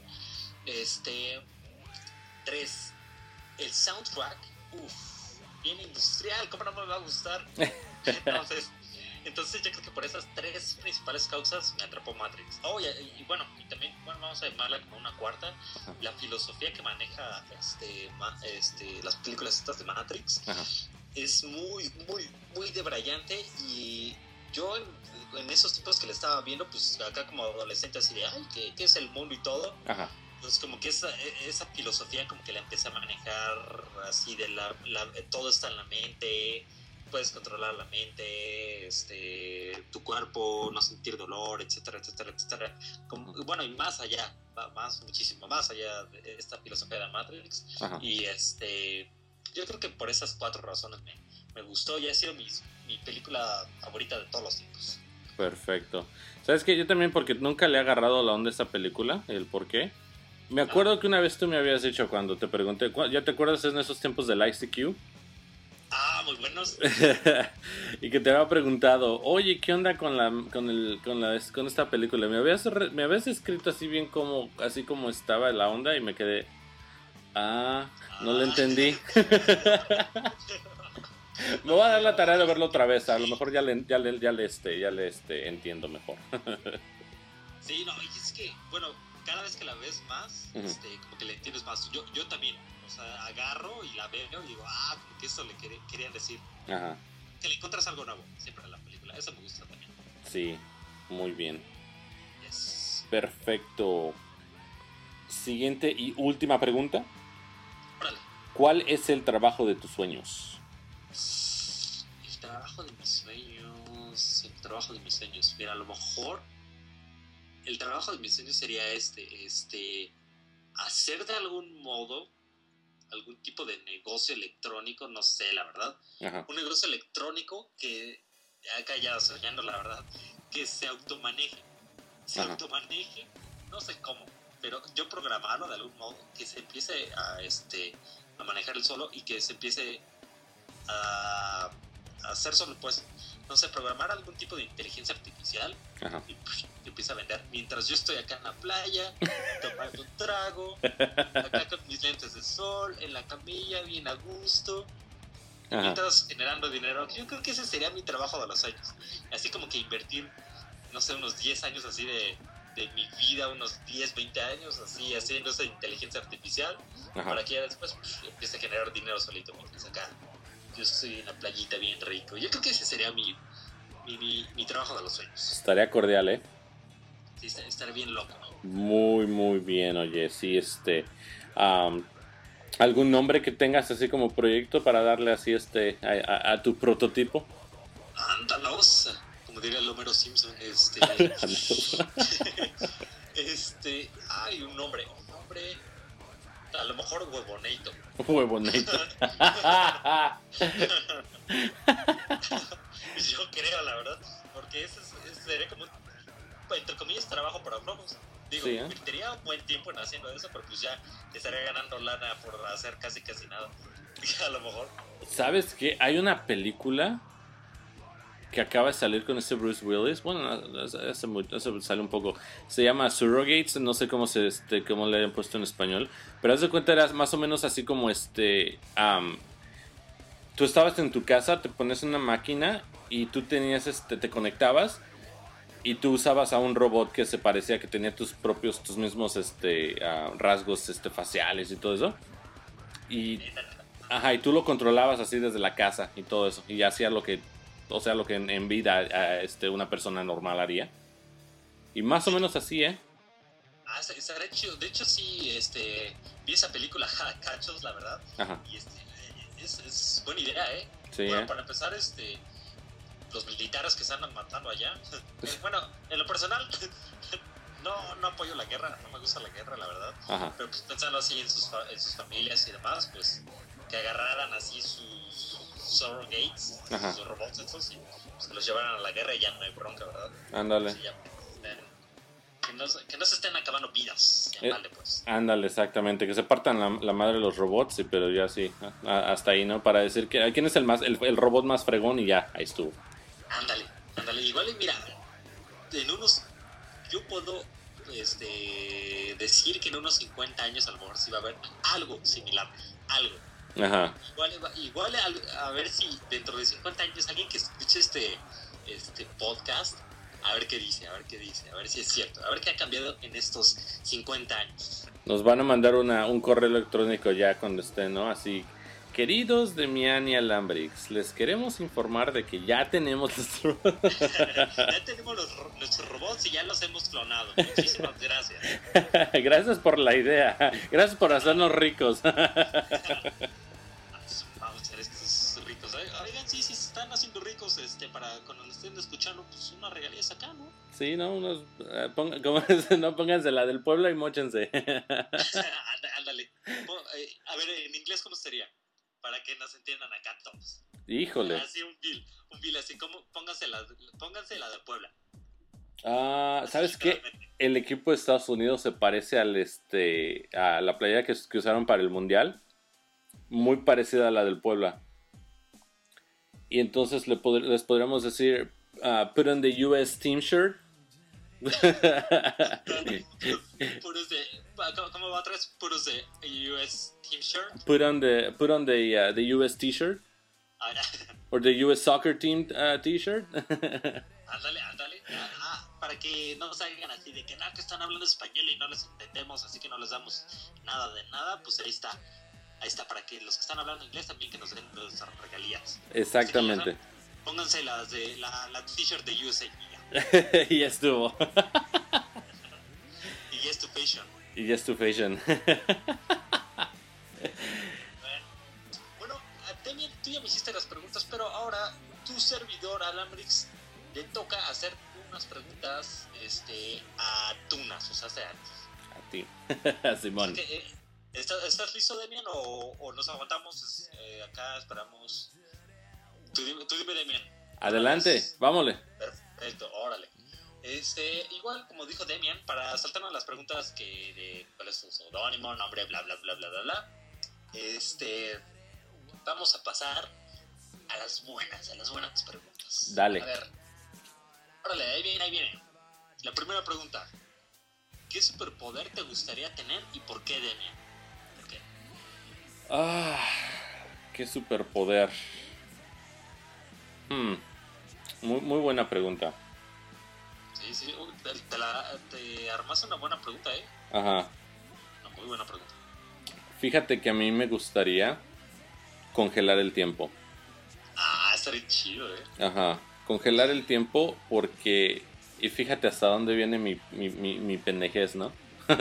3, el soundtrack, bien industrial, ¿cómo no me va a gustar? Entonces yo creo que por esas tres principales causas me atrapó Matrix. Y bueno, y también, bueno, vamos a llamarla como una cuarta, la filosofía que maneja las películas estas de Matrix. Ajá. Es muy, muy, muy debrayante. Y yo en esos tiempos que le estaba viendo, pues acá como adolescente así de, ay, ¿qué es el mundo y todo? Ajá. Pues como que esa filosofía como que la empecé a manejar así de todo está en la mente, puedes controlar la mente, tu cuerpo, no sentir dolor, etcétera, etcétera, etcétera. Bueno, y más allá, muchísimo más allá de esta filosofía de Matrix. Ajá. Y yo creo que por esas 4 razones me gustó y ha sido mi película favorita de todos los tiempos. Perfecto. ¿Sabes qué? Yo también, porque nunca le he agarrado la onda a esta película, el por qué. Me acuerdo que una vez tú me habías dicho cuando te pregunté, ¿ya te acuerdas en esos tiempos del ICQ? Muy buenos. Y que te había preguntado, oye, ¿qué onda con esta película? Me habías escrito así bien así como estaba la onda y me quedé, no lo entendí. Me voy a dar la tarea de verlo otra vez, a lo mejor ya le entiendo mejor. Sí, no, y es que, bueno, cada vez que la ves más, como que le entiendes más. Yo también, o sea, agarro y la veo y digo, como que esto le querían decir. Ajá. Que le encuentras algo nuevo siempre en la película. Eso me gusta también. Sí, muy bien. Yes. Perfecto. Siguiente y última pregunta. Órale. ¿Cuál es el trabajo de tus sueños? El trabajo de mis sueños. Mira, a lo mejor el trabajo de mis sueños sería hacer de algún modo algún tipo de negocio electrónico, no sé, la verdad. Ajá. Un negocio electrónico que, acá ya soñando, la verdad, que se automaneje. No sé cómo, pero yo programarlo de algún modo, que se empiece a manejar el solo y que se empiece a hacer solo, pues, no sé, programar algún tipo de inteligencia artificial. Ajá. Y que empieza a vender mientras yo estoy acá en la playa tomando un trago, acá con mis lentes de sol, en la camilla, bien a gusto. Ajá. Mientras generando dinero. Yo creo que ese sería mi trabajo de los años. Así como que invertir, no sé, unos 10 años así de mi vida, unos 10, 20 años así haciendo esa inteligencia artificial. Ajá. Para que ya después empiece a generar dinero solito. Mientras acá yo estoy en la playita bien rico. Yo creo que ese sería mi trabajo de los sueños. Estaría cordial, ¿eh? Sí, estaría bien loco, ¿no? Muy, muy bien, oye, sí, ¿algún nombre que tengas así como proyecto para darle así a tu prototipo? Ándalos, como diría el Homero Simpson, un nombre, a lo mejor Huevoneito. Huevoneito. Yo creo, la verdad, porque ese sería como, entre comillas, trabajo para flojos. Digo, Sí, invertiría un buen tiempo en haciendo eso, pero pues ya estaría ganando lana por hacer casi nada. A lo mejor. ¿Sabes qué? Hay una película que acaba de salir con este Bruce Willis. Bueno, hace sale un poco. Se llama Surrogates, no sé cómo cómo le hayan puesto en español. Pero haz de cuenta, era más o menos así como tú estabas en tu casa, te pones una máquina y tú tenías te conectabas y tú usabas a un robot que se parecía, que tenía tus mismos rasgos faciales y todo eso. Y ajá, y tú lo controlabas así desde la casa y todo eso. Y hacía lo que en vida una persona normal haría. Y más o menos así, ¿eh? Estaría chido. De hecho, sí, vi esa película, Cachos, la verdad. Ajá. Y es buena idea, ¿eh? Sí, Bueno, para empezar, los militares que se andan matando allá. Bueno, en lo personal, no apoyo la guerra, no me gusta la guerra, la verdad. Ajá. Pero pues pensando así en sus familias y demás, pues que agarraran así sus surrogates, Ajá. sus robots, estos, y pues que los llevaran a la guerra y ya no hay bronca, ¿verdad? Ándale. Sí, ya, que no se estén acabando vidas, vale, pues. Ándale, exactamente. Que se partan la madre de los robots, sí, pero ya sí. Hasta ahí, ¿no? Para decir quién es el robot más fregón y ya, ahí estuvo. Ándale. Igual y mira, yo puedo decir que en unos 50 años a lo mejor sí va a haber algo similar, algo. Ajá. Igual a ver si dentro de 50 años alguien que escuche este podcast, a ver qué dice, a ver si es cierto, a ver qué ha cambiado en estos 50 años. Nos van a mandar un correo electrónico ya cuando esté, ¿no? Así, queridos Demian y Alambrix, les queremos informar de que ya tenemos Ya tenemos nuestros robots y ya los hemos clonado. Muchísimas gracias. Gracias por la idea. Gracias por hacernos ricos. Vamos, seres que son ricos. Oigan, sí, se están haciendo ricos para cuando nos estén escuchando, pues unas regalías acá, ¿no? Sí, ¿no? No pónganse la del pueblo y móchense. Ándale. A ver, en inglés, ¿cómo sería? Para que nos entiendan acá todos. Híjole. Así un bill así como pónganse la de Puebla. ¿Sabes qué? El equipo de Estados Unidos se parece a la playera que usaron para el Mundial. Muy parecida a la del Puebla. Y entonces les podríamos decir, put on the US team shirt. ¿Cómo va atrás? Puros de US team shirt. Put on the US t-shirt. Or the US soccer team t-shirt. Ándale. Para que no salgan así de que que están hablando español y no les entendemos, así que no les damos nada de nada, pues ahí está. Ahí está, para que los que están hablando inglés también que nos den las regalías. Exactamente. Pónganse las de la t-shirt de USA. Y ya estuvo. Y yes to fashion. Y yes to fashion. Bueno, Demian, tú ya me hiciste las preguntas, pero ahora tu servidor Alambrix le toca hacer unas preguntas a Tunas, o sea, a ti. Simón. ¿Estás listo, Demian, o nos aguantamos? Acá esperamos. Tú dime, Demian. Adelante, vámonos. Perfecto, órale. Igual, como dijo Demian, para saltarnos las preguntas de cuál es su seudónimo, nombre, bla, bla, bla, bla, bla, bla. Vamos a pasar a las buenas preguntas. Dale. A ver. Órale, ahí viene. La primera pregunta. ¿Qué superpoder te gustaría tener y por qué, Demian? ¿Por qué? Qué superpoder. Muy buena pregunta. Sí, te armaste una buena pregunta, ¿eh? Ajá. Una muy buena pregunta. Fíjate que a mí me gustaría congelar el tiempo. Estaría chido, ¿eh? Ajá. Congelar el tiempo porque... Y fíjate hasta dónde viene mi pendejez, ¿no?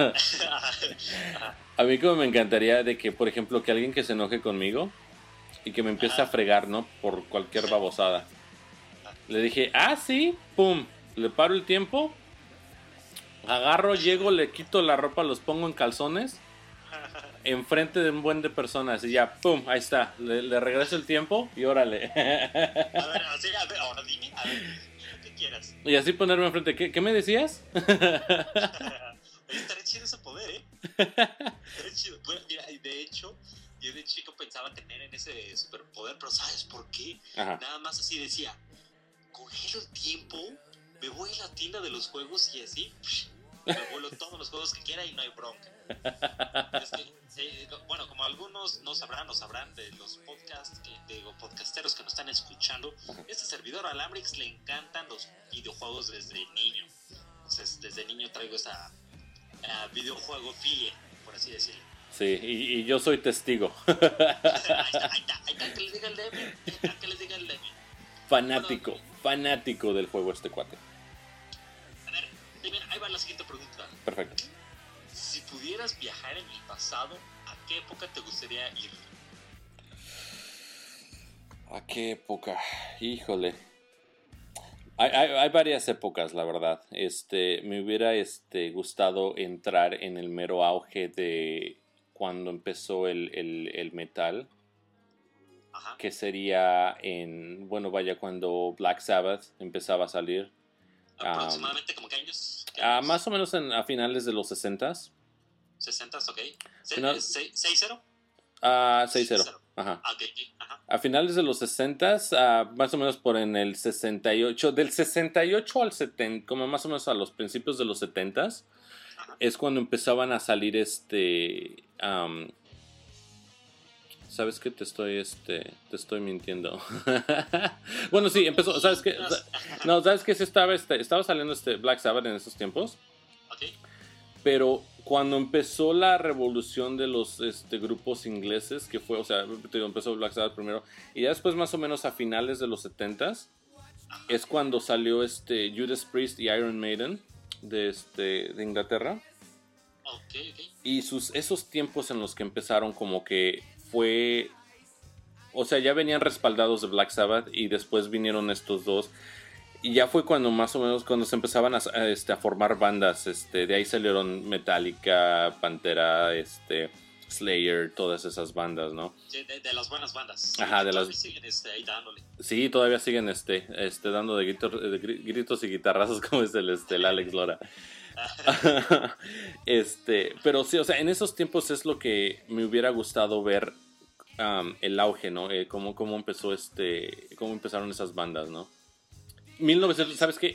A mí como me encantaría de que, por ejemplo, que alguien que se enoje conmigo y que me empiece a fregar, ¿no? Por cualquier babosada. Le dije, sí, pum, le paro el tiempo, agarro, llego, le quito la ropa, los pongo en calzones, enfrente de un buen de personas y ya, pum, ahí está, le regreso el tiempo y órale. A ver, ahora dime, ¿qué quieras? Y así ponerme enfrente, ¿qué me decías? Estaría chido ese poder, ¿eh? Estaría chido. Bueno, mira, de hecho, yo de chico pensaba tener en ese superpoder, pero ¿sabes por qué? Ajá. Nada más así decía, congelo el tiempo, me voy a la tienda de los juegos y así me vuelo todos los juegos que quiera y no hay bronca. Es que, bueno, como algunos no sabrán de los podcasteros que nos están escuchando, este servidor Alambrix le encantan los videojuegos desde niño. Entonces, desde niño traigo esa videojuego filia, por así decirlo. Sí, y yo soy testigo. Ahí está, que les diga el Demi. Fanático del juego este cuate. A ver, Demi, ahí va la siguiente pregunta. Perfecto. Si pudieras viajar en el pasado, ¿a qué época te gustaría ir? ¿A qué época? Híjole. Hay varias épocas, la verdad. Me hubiera gustado entrar en el mero auge de cuando empezó el metal. Ajá. Que sería cuando Black Sabbath empezaba a salir. Aproximadamente, ¿como qué años? Más o menos a finales de los 60s. 60s, ok. No. ¿6-0? 6-0. Ajá. Okay. Ajá. A finales de los 60s, más o menos por en el 68, del 68 al 70, como más o menos a los principios de los 70s, es cuando empezaban a salir ¿sabes qué? Te estoy mintiendo. Bueno, sí, empezó, ¿sabes qué? No, ¿sabes qué? Sí estaba saliendo Black Sabbath en esos tiempos. Ok. Pero cuando empezó la revolución de los grupos ingleses, que fue, o sea, empezó Black Sabbath primero, y ya después más o menos a finales de los 70s, es cuando salió Judas Priest y Iron Maiden de Inglaterra. Ok. Y esos tiempos en los que empezaron como que fue, o sea, ya venían respaldados de Black Sabbath y después vinieron estos dos. Y ya fue cuando más o menos cuando se empezaban a formar bandas, de ahí salieron Metallica, Pantera, Slayer, todas esas bandas, ¿no? Sí, de las buenas bandas. Ajá, de las. Siguen ahí dándole. Sí, todavía siguen dando de gritos y guitarrazos como es el Alex Lora. Pero sí, o sea, en esos tiempos es lo que me hubiera gustado ver, el auge, ¿no? Cómo empezó cómo empezaron esas bandas, ¿no? 1900, ¿sabes qué?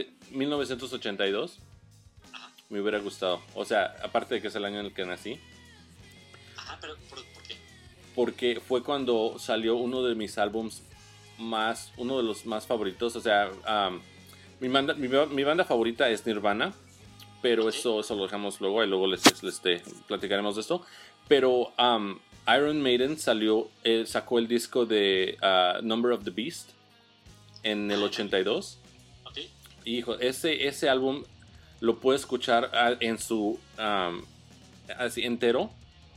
1982 me hubiera gustado. O sea, aparte de que es el año en el que nací. Ajá, pero ¿por qué? Porque fue cuando salió uno de mis álbums uno de los más favoritos. O sea, mi banda favorita es Nirvana. Pero eso lo dejamos luego y luego les platicaremos de esto. Pero Iron Maiden sacó el disco de Number of the Beast en el 82. Ok. Hijo, ese álbum lo puedes escuchar en su así entero.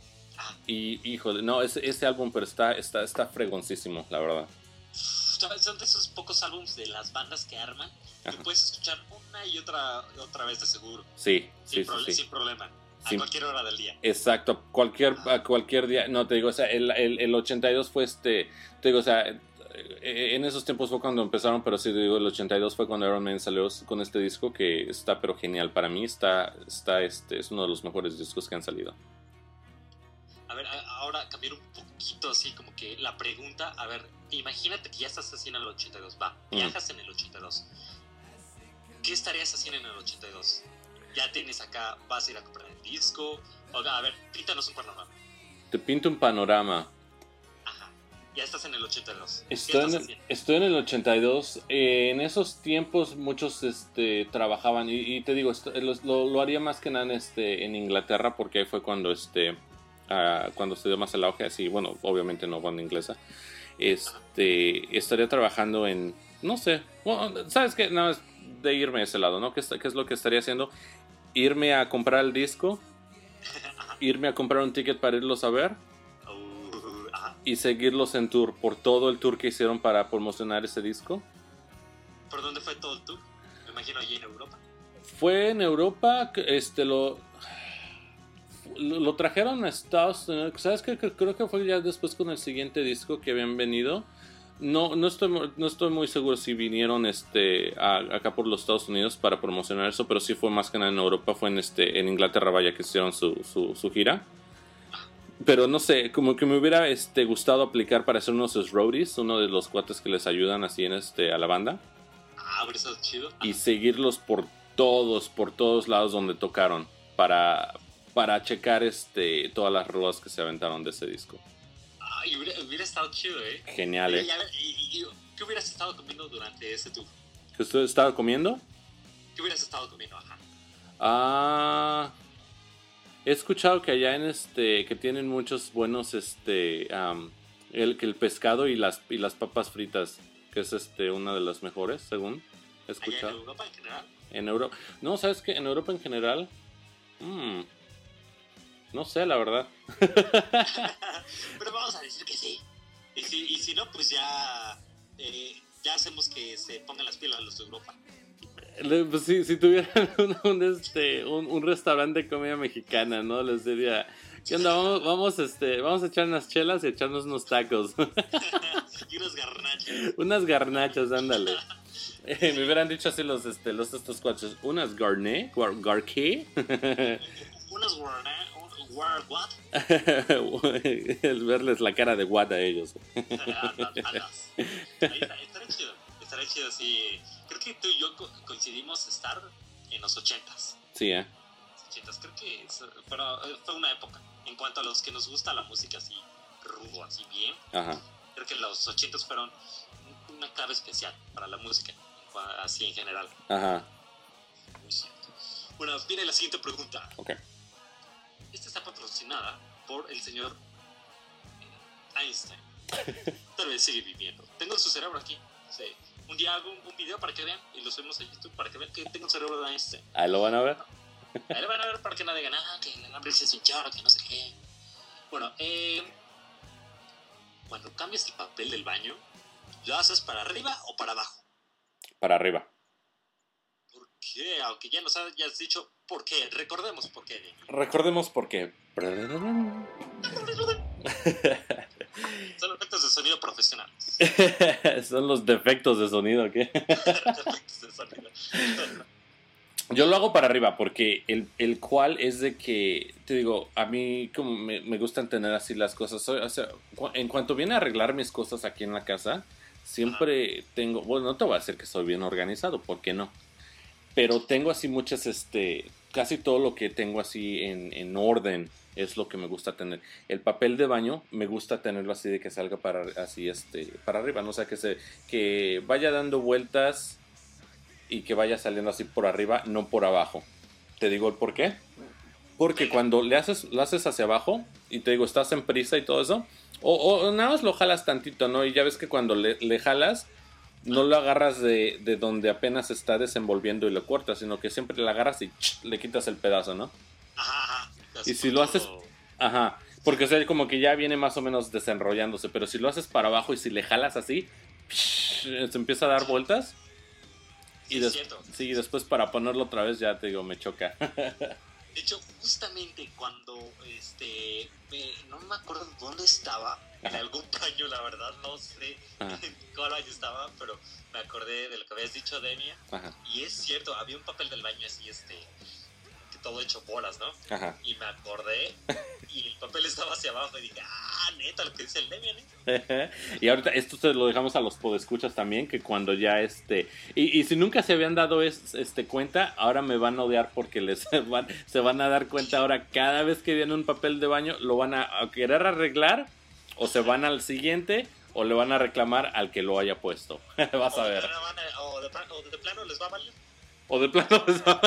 Y híjole, no, ese álbum pero está fregoncísimo, la verdad. Son de esos pocos álbumes de las bandas que arman que puedes escuchar una y otra vez de seguro. Sí. Sin problema. A cualquier hora del día. Exacto, a cualquier día. No, te digo, o sea, el 82 fue te digo, o sea, en esos tiempos fue cuando empezaron, pero sí, te digo, el 82 fue cuando Iron Man salió con este disco que está pero genial. Para mí es uno de los mejores discos que han salido. A ver, ahora cambiar un poquito así como que la pregunta, a ver, imagínate que ya estás así en el 82, viajas en el 82. ¿Qué estarías haciendo en el 82? Ya tienes acá, vas a ir a comprar el disco. A ver, píntanos un panorama. Te pinto un panorama. Ajá, ya estás en el 82. Estoy en el 82. En esos tiempos muchos trabajaban y te digo, lo haría más que nada en Inglaterra porque ahí fue cuando cuando estudió más el auge, así, bueno, obviamente no banda inglesa. Estaría trabajando en, no sé, bueno, ¿sabes qué? Nada más de irme a ese lado, ¿no? ¿Qué es lo que estaría haciendo? Irme a comprar el disco, irme a comprar un ticket para irlos a ver y seguirlos en tour, por todo el tour que hicieron para promocionar ese disco. ¿Por dónde fue todo el tour? Me imagino allí en Europa. Fue en Europa, lo trajeron a Estados Unidos. ¿Sabes qué? Creo que fue ya después con el siguiente disco que habían venido. No estoy muy seguro si vinieron acá por los Estados Unidos para promocionar eso, pero sí fue más que nada en Europa, fue en Inglaterra, vaya, que hicieron su gira. Pero no sé, como que me hubiera gustado aplicar para ser uno de sus roadies, uno de los cuates que les ayudan así a la banda. Hubiera estado chido. y seguirlos por todos lados donde tocaron para checar todas las rolas que se aventaron de ese disco. Ay, hubiera estado chido, Genial, Y a ver, ¿qué hubieras estado comiendo durante ese tour? ¿Qué usted estaba comiendo? ¿Qué hubieras estado comiendo? Ajá. He escuchado que allá que tienen muchos buenos el pescado y las papas fritas, que es una de las mejores, según he ¿Allá escuchado. en Europa en general? En Europa. No, ¿sabes qué? En Europa en general. No sé, la verdad. Pero vamos a decir que sí. Y si no, pues ya hacemos que se pongan las pilas los de Europa. Pues, si tuvieran un restaurante de comida mexicana, ¿no? Les diría, ¿qué onda? Vamos a echar unas chelas y echarnos unos tacos. Y unas garnachas. Unas garnachas, ándale. Me hubieran dicho así estos cuaches. Unas garné, garqué. Unas what? El verles la cara de what a ellos. Andas. Estará chido, sí. Creo que tú y yo coincidimos estar en los 80s. Sí, 80s, creo que fue una época. En cuanto a los que nos gusta la música así rudo, así bien. Ajá. Creo que los 80s fueron una clave especial para la música, así en general. Ajá. Muy cierto. Bueno, viene la siguiente pregunta. Ok. Esta está patrocinada por el señor Einstein. Tal vez sigue viviendo. Tengo su cerebro aquí. Sí. Un día hago un video para que vean y lo subimos a YouTube para que vean que tengo el cerebro de Einstein. Ahí lo van a ver. Ahí lo van a ver para que no digan, que el alambre se es un chorro, que no sé qué. Bueno, cuando cambias el papel del baño, ¿lo haces para arriba o para abajo? Para arriba. ¿Por qué? Aunque ya ya has dicho por qué. Recordemos por qué. Recordemos por qué. Son efectos de sonido profesionales. Son los defectos de sonido, ¿qué? Efectos de sonido. Yo lo hago para arriba porque el cual es de que, te digo, a mí como me gustan tener así las cosas. O sea, en cuanto viene a arreglar mis cosas aquí en la casa, siempre tengo, bueno, no te voy a decir que soy bien organizado, ¿por qué no? Pero tengo así muchas, casi todo lo que tengo así en orden es lo que me gusta tener. El papel de baño me gusta tenerlo así de que salga para arriba, ¿no? O sea, que vaya dando vueltas y que vaya saliendo así por arriba, no por abajo. Te digo el por qué. Porque cuando lo haces hacia abajo y te digo, estás en prisa y todo eso, o nada más lo jalas tantito, ¿no? Y ya ves que cuando le jalas, no lo agarras de donde apenas está desenvolviendo y lo cortas, sino que siempre le agarras y le quitas el pedazo, ¿no? Ajá. Y si lo haces... Ajá. Porque o sea, como que ya viene más o menos desenrollándose, pero si lo haces para abajo y si le jalas así, se empieza a dar vueltas. Y sí, después para ponerlo otra vez ya te digo, me choca. De hecho, justamente cuando no me acuerdo dónde estaba, en algún baño, la verdad, no sé en cuál baño estaba, pero me acordé de lo que habías dicho, Demian. Ajá. Y es cierto, había un papel del baño así, que todo hecho bolas, ¿no? Ajá. Y me acordé, y el papel estaba hacia abajo, y dije, neta, lo que dice el Demian, Y ahorita esto se lo dejamos a los podescuchas también, que cuando ya y si nunca se habían dado cuenta, ahora me van a odiar porque se van a dar cuenta ahora cada vez que viene un papel de baño, lo van a querer arreglar, o se van al siguiente, o le van a reclamar al que lo haya puesto. Vas a ver. O de plano les va a valer. O de plano les va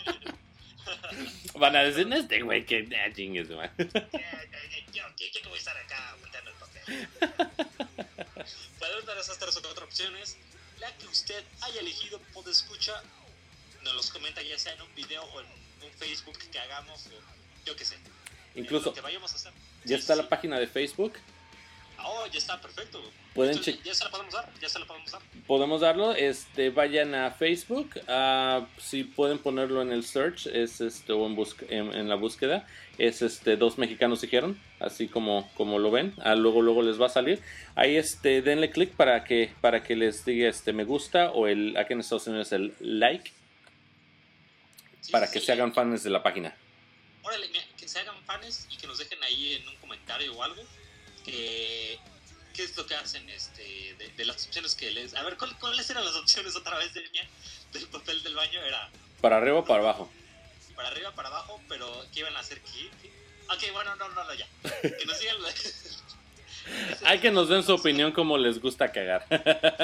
van a decir, este güey que chingues, man. Yo que voy a estar acá aguantando el papel. Puede dar esas 3 o 4 opciones. La que usted haya elegido, escucha, nos los comenta ya sea en un video o en un Facebook que hagamos, o yo qué sé. Incluso, lo que vayamos a hacer. Ya está la página de Facebook. Ya está, perfecto. Pueden ya se la podemos dar, Podemos darlo, vayan a Facebook, si pueden ponerlo en el search, es o en la búsqueda, es Dos Mexicanos Dijeron, así como lo ven, luego les va a salir. Ahí denle click para que les diga me gusta, o aquí en Estados Unidos el like, para que se hagan fans de la página. Órale, que se hagan fans y que nos dejen ahí en un comentario o algo que qué es lo que hacen de las opciones que les... A ver, ¿cuáles eran las opciones otra vez, Demian? Del papel del baño era Para arriba o para abajo. para arriba, para abajo, pero ¿qué iban a hacer? ¿Qué? Ok, bueno, no, ya. Que nos digan... Hay que nos den su opinión como les gusta cagar. No,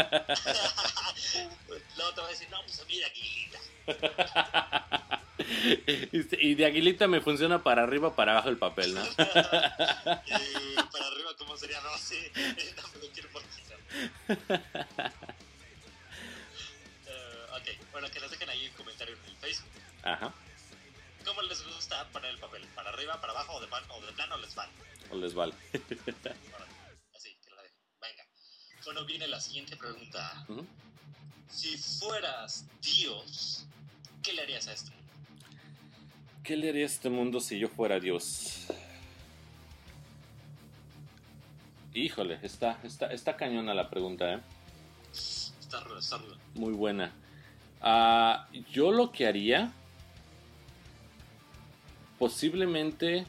te voy a decir, no, pues a mí de Aguilita. Y de Aguilita me funciona para arriba o para abajo el papel, ¿no? Para arriba, ¿cómo sería? No sé. No me lo quiero poquito. Ok, bueno, que nos dejen ahí un comentario en el Facebook. Ajá. ¿Cómo les gusta poner el papel? ¿Para arriba, para abajo o de plano les van? O les vale. Bueno, así, que la dejen. Venga. Bueno, viene la siguiente pregunta. Ujú. Si fueras Dios, ¿qué le harías a este mundo? ¿Qué le haría a este mundo si yo fuera Dios? Híjole, está cañona la pregunta, ¿eh? Está rudo. Muy buena. Yo lo que haría, posiblemente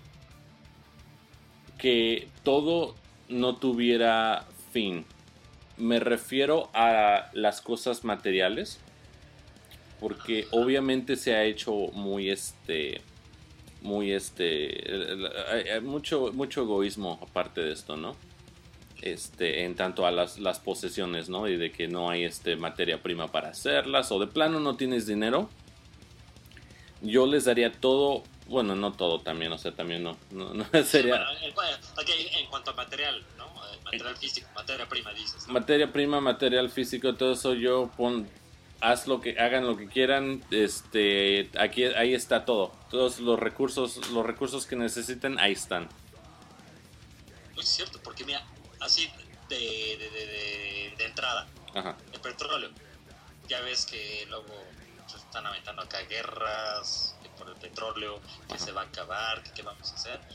que todo no tuviera fin. Me refiero a las cosas materiales, porque obviamente se ha hecho mucho egoísmo aparte de esto, ¿no? En tanto a las posesiones, ¿no? Y de que no hay materia prima para hacerlas, o de plano no tienes dinero. Yo les daría todo, bueno, no todo también, o sea, también no sería... Bueno, en cuanto a material, ¿no? Material físico, materia prima, dices, ¿no? Materia prima, material físico, todo eso hagan lo que quieran, ahí está todo. Todos los recursos que necesiten, ahí están. Muy cierto, porque mira, así de entrada, Ajá. el petróleo, ya ves que luego se están aventando acá guerras que por el petróleo, que Ajá. se va a acabar, que qué vamos a hacer.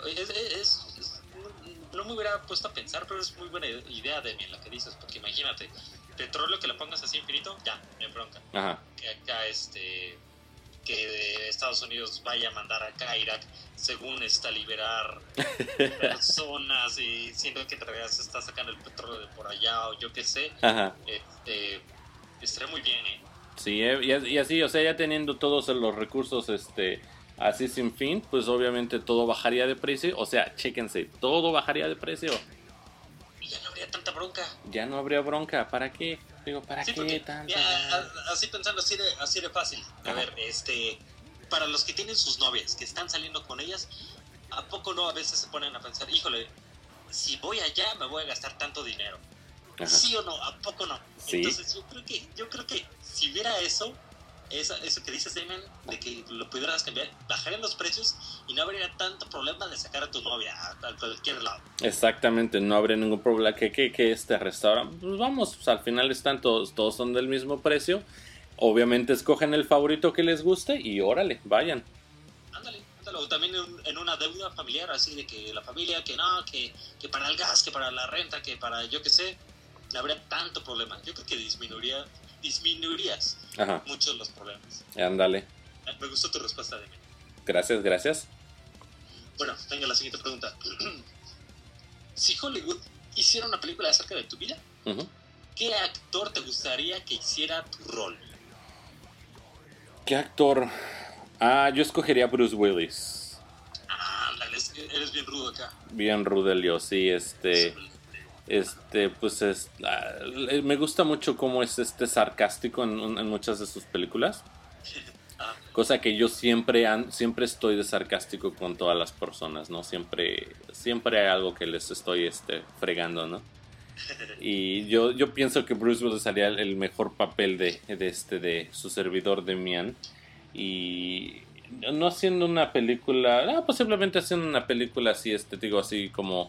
No me hubiera puesto a pensar, pero es muy buena idea de la que dices, porque imagínate, petróleo que lo pongas así infinito, ya, no hay bronca. Ajá. Que acá que Estados Unidos vaya a mandar acá a Irak según está a liberar personas y siendo que en realidad se está sacando el petróleo de por allá o yo qué sé, Ajá. estaría muy bien, ¿eh? Sí, y así, o sea, ya teniendo todos los recursos, así sin fin, pues obviamente todo bajaría de precio. O sea, chéquense, todo bajaría de precio. Y ya no habría tanta bronca. Ya no habría bronca. ¿Para qué? Digo, ¿para Sí, qué porque tanta? ya, así pensando así de fácil. A Ajá. ver, para los que tienen sus novias, que están saliendo con ellas, ¿a poco no a veces se ponen a pensar, híjole, si voy allá me voy a gastar tanto dinero? Ajá. ¿Sí o no? ¿A poco no? Sí. Entonces yo creo que si hubiera eso que dices, Damon, de que lo pudieras cambiar, bajarían los precios y no habría tanto problema de sacar a tu novia a cualquier lado. Exactamente, no habría ningún problema. Que este restaurante, pues vamos, pues al final están todos son del mismo precio. Obviamente escogen el favorito que les guste y órale, vayan. Ándale. O también en una deuda familiar, así de que la familia, que no, que para el gas, que para la renta, que para yo qué sé, no habría tanto problema. Yo creo que disminuirías Ajá, muchos los problemas. ándale. Me gustó tu respuesta, Demi. Gracias. Bueno, venga la siguiente pregunta. Si Hollywood hiciera una película acerca de tu vida, Ujú. ¿qué actor te gustaría que hiciera tu rol? ¿Qué actor? Yo escogería Bruce Willis. Ándale, eres bien rudo acá. Bien Rudelio, sí, pues me gusta mucho cómo es sarcástico en muchas de sus películas. Cosa que yo siempre estoy de sarcástico con todas las personas, ¿no? Siempre hay algo que les estoy fregando, ¿no? Y yo pienso que Bruce Willis haría el mejor papel de su servidor Demian. Y no haciendo una película, posiblemente haciendo una película así, digo, así como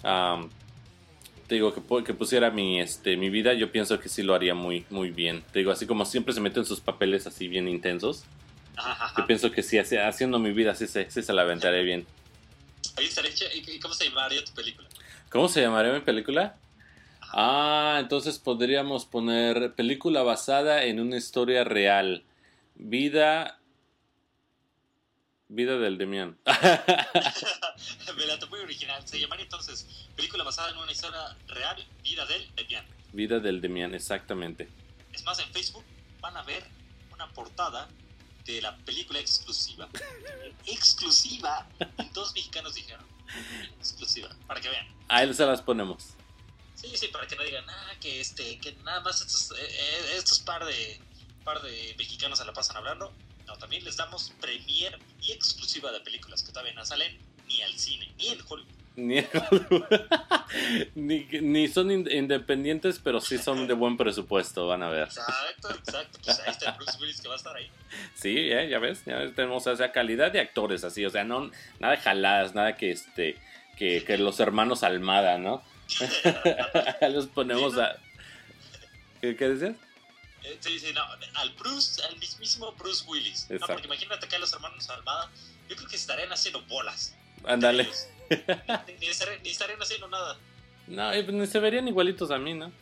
te digo que pusiera mi vida. Yo pienso que sí lo haría muy muy bien. Te digo, así como siempre se mete en sus papeles así bien intensos. Yo pienso que sí, haciendo mi vida sí se la aventaré bien. Ahí estaría ¿y cómo se llamaría tu película? ¿Cómo se llamaría mi película? Entonces podríamos poner película basada en una historia real. Vida Vida del Demian. Me la tomé original. Se llamaría entonces película basada en una historia real, Vida del Demian. Vida del Demian, exactamente. Es más, en Facebook van a ver una portada de la película exclusiva. Exclusiva. Dos mexicanos dijeron. Exclusiva. Para que vean. Ahí se las ponemos. Sí, para que no digan, que nada más estos par de mexicanos se la pasan hablando. No, también les damos premier y exclusiva de películas que todavía no salen ni al cine, ni en Hollywood. ni son independientes, pero sí son de buen presupuesto, van a ver. Exacto. Pues ahí está Bruce Willis que va a estar ahí. Sí, ya ves, tenemos, o sea, calidad de actores así, o sea, no, nada de jaladas, nada que los hermanos Almada, ¿no? Los ponemos a... ¿Qué decías? Sí, no, al mismísimo Bruce Willis. Exacto. No, porque imagínate que a los hermanos Almada, yo creo que estarían haciendo bolas. Ándale. Ni estarían haciendo nada. No, pues ni se verían igualitos a mí, ¿no?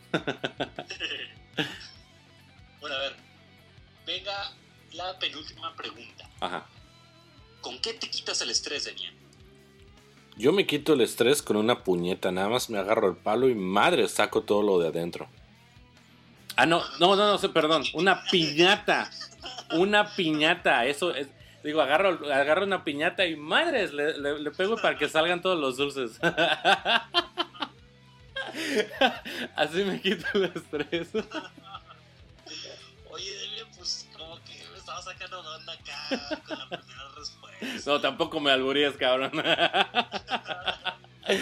Bueno, a ver. Venga la penúltima pregunta. Ajá. ¿Con qué te quitas el estrés, Demian? Yo me quito el estrés con una puñeta, nada más me agarro el palo y madre, saco todo lo de adentro. Ah, no, perdón, una piñata. Una piñata, eso es. Digo, agarro una piñata y madres, le pego para que salgan todos los dulces. Así me quito el estrés. Oye, Demian, pues como que me estaba sacando de onda acá con la primera respuesta. No, tampoco me alburíes, cabrón. Ay,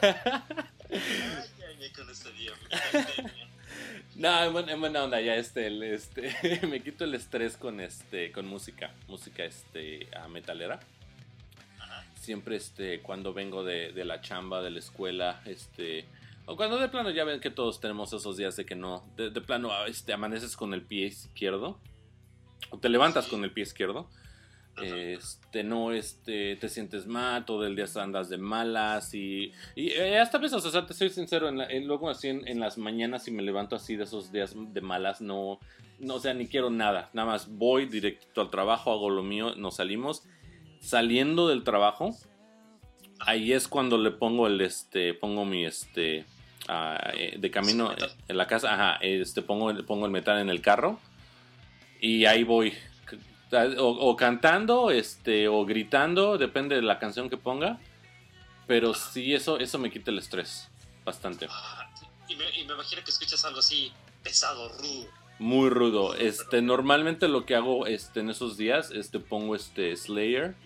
con este día. No, en buena onda, ya me quito el estrés con música metalera. Ajá. Siempre cuando vengo de la chamba, de la escuela, o cuando de plano ya ven que todos tenemos esos días de que no, de plano amaneces con el pie izquierdo, o te levantas con el pie izquierdo. No te sientes mal, todo el día andas de malas y hasta veces, o sea, te soy sincero, luego así en las mañanas si me levanto así de esos días de malas, no, o sea, ni quiero nada más voy directo al trabajo, hago lo mío, nos salimos, saliendo del trabajo, ahí es cuando le pongo pongo mi de camino en la casa, ajá, pongo el metal en el carro y ahí voy. O cantando, o gritando, depende de la canción que ponga. Pero sí, eso me quita el estrés bastante. Y me imagino que escuchas algo así pesado, rudo. Muy rudo. Normalmente lo que hago en esos días, pongo Slayer,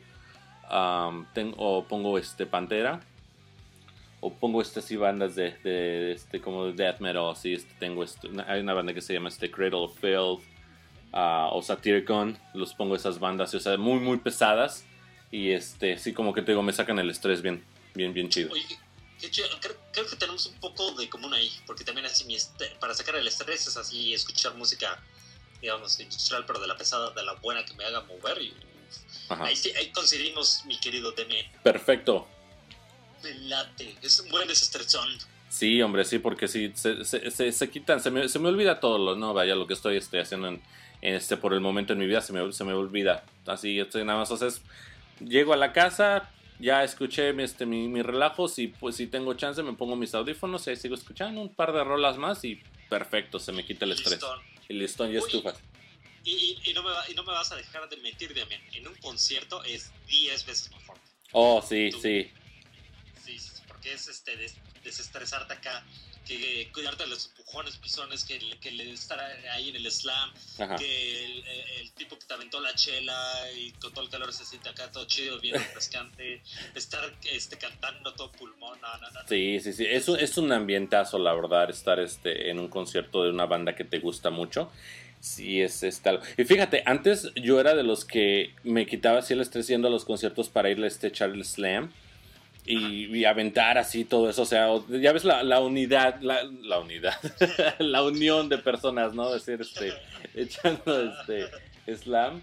o pongo Pantera, o pongo así bandas de como de death metal, así tengo hay una banda que se llama Cradle of Filth. O Satyricon, los pongo esas bandas, o sea, muy muy pesadas y sí, como que te digo, me sacan el estrés bien chido. Oye, qué chido. Creo que tenemos un poco de común ahí, porque también así para sacar el estrés es así escuchar música, digamos, industrial, pero de la pesada, de la buena que me haga mover y ahí coincidimos, mi querido Demian. Perfecto. Me late, es un buen desestresón. Sí, hombre, sí, porque sí, se quitan, se me olvida todo lo que estoy haciendo por el momento en mi vida, se me olvida. Así, nada más, o sea, llego a la casa, ya escuché mi relajo, pues si tengo chance me pongo mis audífonos y ahí sigo escuchando un par de rolas más y perfecto, se me quita el estrés. Y listón, ya estufas. Y no me vas a dejar de mentir, Damián, en un concierto es 10 veces mejor. Oh, sí. Sí, porque es desestresarte acá, que cuidarte de los empujones, pisones, que le estar ahí en el slam. Ajá. Que el tipo que te aventó la chela y con todo el calor se siente acá todo chido, bien refrescante, estar cantando todo pulmón, no. Sí, es un ambientazo, la verdad, estar en un concierto de una banda que te gusta mucho. Sí, es algo. Y fíjate, antes yo era de los que me quitaba así el estrés yendo a los conciertos para irle a echar el slam. Y aventar así todo eso, o sea, ya ves la unidad, la unidad, la unión de personas, ¿no? Es decir, echando slam,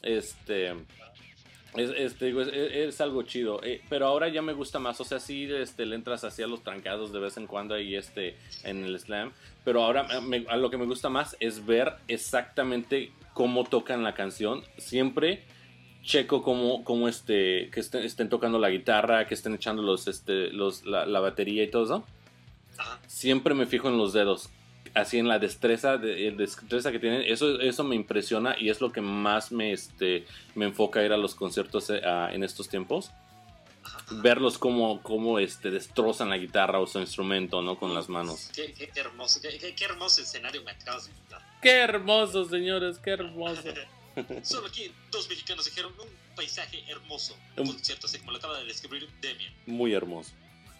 es algo chido, pero ahora ya me gusta más, o sea, sí, le entras así a los trancados de vez en cuando ahí en el slam, pero ahora a lo que me gusta más es ver exactamente cómo tocan la canción, siempre checo cómo que estén tocando la guitarra, que estén echando la batería y todo eso. Ajá. Siempre me fijo en los dedos, así en la destreza que tienen. Eso me impresiona y es lo que más me enfoca a ir a los conciertos en estos tiempos. Verlos cómo destrozan la guitarra o su instrumento, ¿no? Con las manos. Qué hermoso, qué hermoso escenario me acabas de invitar. ¡Qué hermoso, señores! ¡Qué hermoso! Solo aquí dos mexicanos dijeron un paisaje hermoso. Un- Concierto, así como lo acaba de describir Demian. Muy hermoso.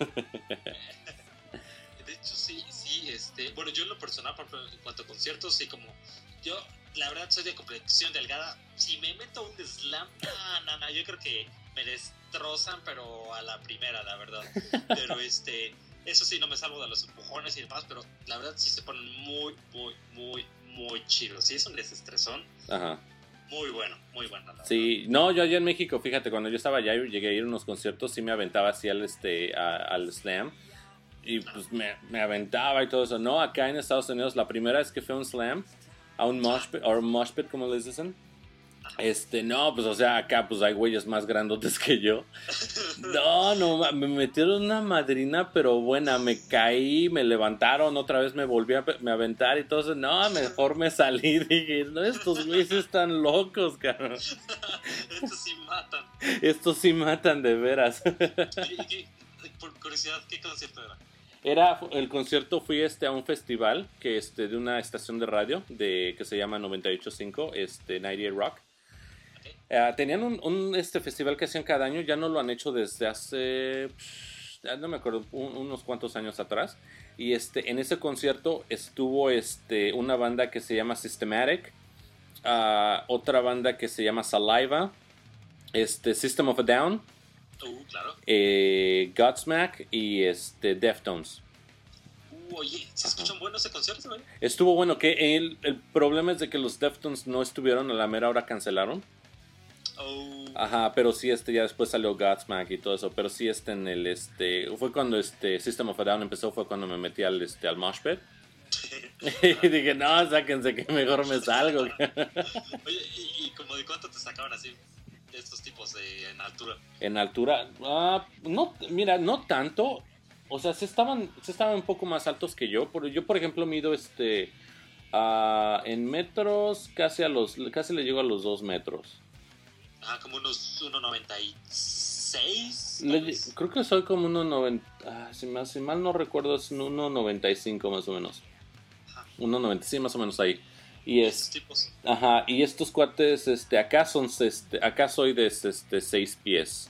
De hecho, sí, bueno, yo en lo personal, por ejemplo, en cuanto a conciertos, sí, como yo, la verdad, soy de complexión delgada. Si me meto a un slam, no, yo creo que me destrozan, pero a la primera, la verdad. Pero eso sí, no me salvo de los empujones y demás, pero la verdad sí se ponen muy, muy, muy, muy chidos. Sí, es un desestresón. Ajá. Muy bueno, la verdad. Sí, no, yo allá en México, fíjate, cuando yo estaba allá y llegué a ir a unos conciertos, sí me aventaba así al slam. Y pues me aventaba y todo eso. No, acá en Estados Unidos, la primera vez que fui a un slam, a un mosh pit, como les dicen. No, pues o sea, acá pues hay güeyes más grandotes que yo. No, me metieron una madrina, pero buena, me caí, me levantaron, otra vez me volví a aventar y todo eso. No, mejor me salí, dije, no, estos güeyes están locos, cabrón. Estos sí matan. Estos sí matan de veras. Por curiosidad, ¿qué concierto era? El concierto, fui a un festival de una estación de radio que se llama 98.5, 98 Rock. Tenían un festival que hacían cada año, ya no lo han hecho desde hace, no me acuerdo, unos cuantos años atrás. Y en ese concierto estuvo una banda que se llama Systematic, otra banda que se llama Saliva, System of a Down, Claro. Godsmack y Deftones. Oye, ¿se escuchan buenos ese concierto, güey? Estuvo bueno, que el problema es de que los Deftones no estuvieron, a la mera hora cancelaron. Ajá, pero sí, ya después salió Godsmack y todo eso, pero sí, fue cuando System of a Down empezó, fue cuando me metí al mosh pit. Y dije, no, sáquense que mejor me salgo. Oye, ¿y como de cuánto te sacaban así de estos tipos en altura? En altura, no, mira, no tanto. O sea, sí estaban un poco más altos que yo. Yo, por ejemplo, mido en metros, casi le llego a los 2 metros. Como unos 1.96. Creo que soy como 1.90. Si mal no recuerdo, es 1.95 más o menos. 1.90, sí, más o menos ahí. Y Estos tipos. Ajá, y estos cuates, acá soy de 6 pies.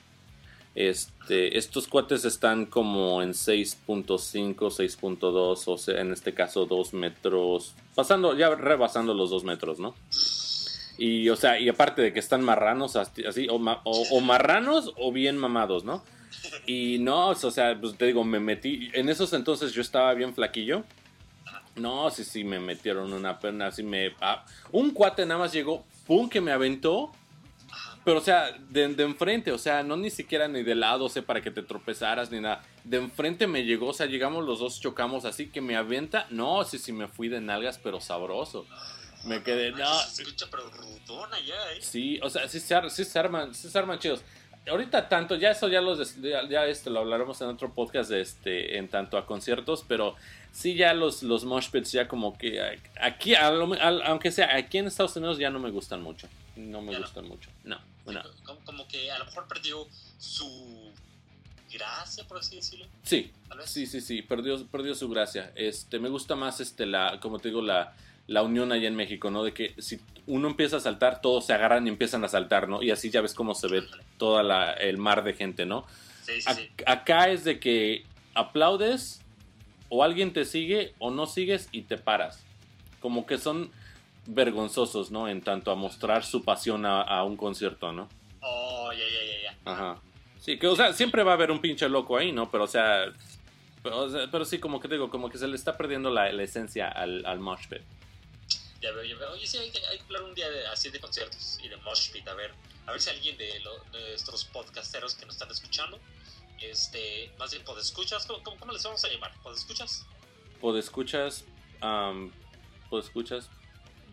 Estos cuates están como en 6.5, 6.2, o sea, en este caso 2 metros, rebasando los 2 metros, ¿no? Y, o sea, y aparte de que están marranos, así, o marranos o bien mamados, ¿no? Y no, o sea, pues te digo, me metí, en esos entonces yo estaba bien flaquillo. No, sí, me metieron una pena, así un cuate nada más llegó, pum, que me aventó. Pero, o sea, de enfrente, o sea, no ni siquiera ni de lado, o sea, para que te tropezaras ni nada. De enfrente me llegó, o sea, llegamos los dos, chocamos así, que me avienta. No, sí, me fui de nalgas, pero sabroso. Me quedé, no. Se escucha, pero rudona ya, Sí, o sea, sí se arman chidos. Ahorita tanto, ya eso ya lo hablaremos en otro podcast en tanto a conciertos, pero sí ya los mosh pits ya como que aquí, aunque sea aquí en Estados Unidos ya no me gustan mucho. No me gustan mucho. No. Como que a lo mejor perdió su gracia, por así decirlo. Sí. ¿Tal vez? Sí, perdió su gracia. Me gusta más como te digo, la unión allá en México, ¿no? De que si uno empieza a saltar, todos se agarran y empiezan a saltar, ¿no? Y así ya ves cómo se ve toda el mar de gente, ¿no? Sí. Acá es de que aplaudes, o alguien te sigue, o no sigues y te paras. Como que son vergonzosos, ¿no? En tanto a mostrar su pasión a un concierto, ¿no? Oh, ya. Ajá. Sí, que, o sea, siempre va a haber un pinche loco ahí, ¿no? Pero, o sea, pero sí, como que te digo, como que se le está perdiendo la esencia al mosh pit. Ya veo. Oye, sí, hay que hablar un día así de conciertos y de mosh pit, a ver si alguien de nuestros podcasteros que nos están escuchando, más bien podescuchas, ¿cómo les vamos a llamar? ¿Podescuchas? Podescuchas,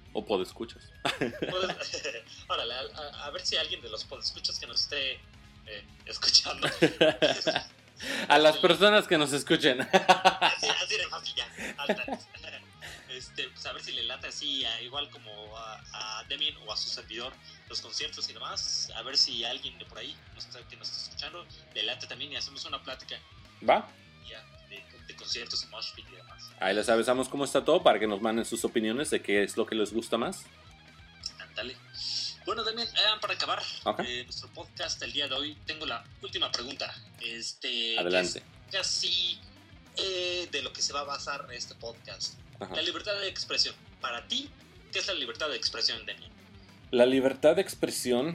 O podescuchas. Órale, a ver si alguien de los podescuchas que nos esté escuchando. A las personas que nos escuchen. Así de fácil ya. Pues a ver si le late así, igual como a Demian o a su servidor, los conciertos y demás. A ver si alguien de por ahí que nos está escuchando le late también y hacemos una plática ¿Va? ya de conciertos, mosh pit y demás. Ahí les avisamos cómo está todo para que nos manden sus opiniones de qué es lo que les gusta más. Ándale. Bueno, Demian, para acabar nuestro podcast el día de hoy, tengo la última pregunta. Adelante. Casi de lo que se va a basar este podcast. Ajá. La libertad de expresión. Para ti, ¿qué es la libertad de expresión, Demian? La libertad de expresión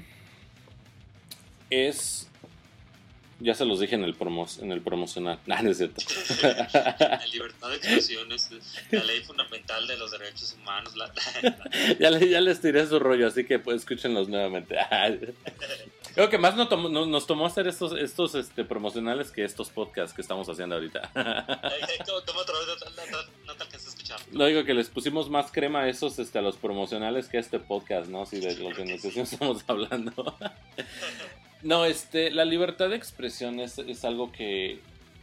es... Ya se los dije en el promocional. No es cierto. La libertad de expresión es la ley fundamental de los derechos humanos. Ya les tiré su rollo, así que pues escúchenlos nuevamente. Creo que más nos tomó hacer estos promocionales que estos podcasts que estamos haciendo ahorita. ¿Cómo otra vez no te alcanzas a escuchar? Lo digo que les pusimos más crema a esos a los promocionales que a este podcast, ¿no? Sí, de lo que nosotros estamos hablando. No, la libertad de expresión es algo que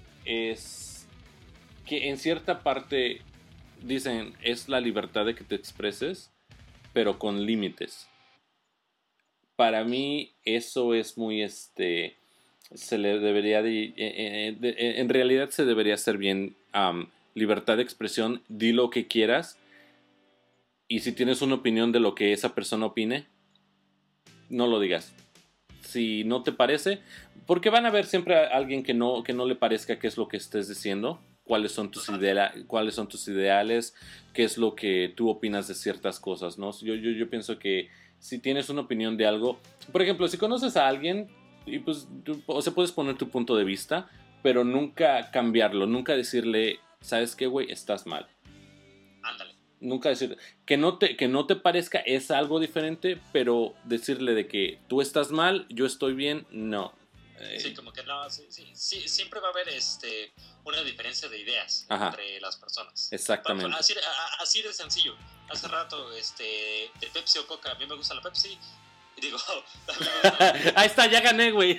en cierta parte dicen es la libertad de que te expreses, pero con límites. Para mí eso es muy se le debería en realidad se debería hacer bien libertad de expresión, di lo que quieras y si tienes una opinión de lo que esa persona opine, no lo digas. Si no te parece, porque van a haber siempre a alguien que no le parezca qué es lo que estés diciendo, cuáles son tus ideales, qué es lo que tú opinas de ciertas cosas, ¿no? Yo pienso que si tienes una opinión de algo, por ejemplo, si conoces a alguien, y pues puedes poner tu punto de vista, pero nunca cambiarlo, nunca decirle, ¿sabes qué, güey? Estás mal. Ándale. Nunca decir que no te parezca es algo diferente, pero decirle de que tú estás mal, yo estoy bien, no. Sí, como que no, sí, siempre va a haber una diferencia de ideas entre las personas. Exactamente. Así de sencillo. Hace rato, de Pepsi o Coca, a mí me gusta la Pepsi. Y digo, ahí está, ya gané, güey.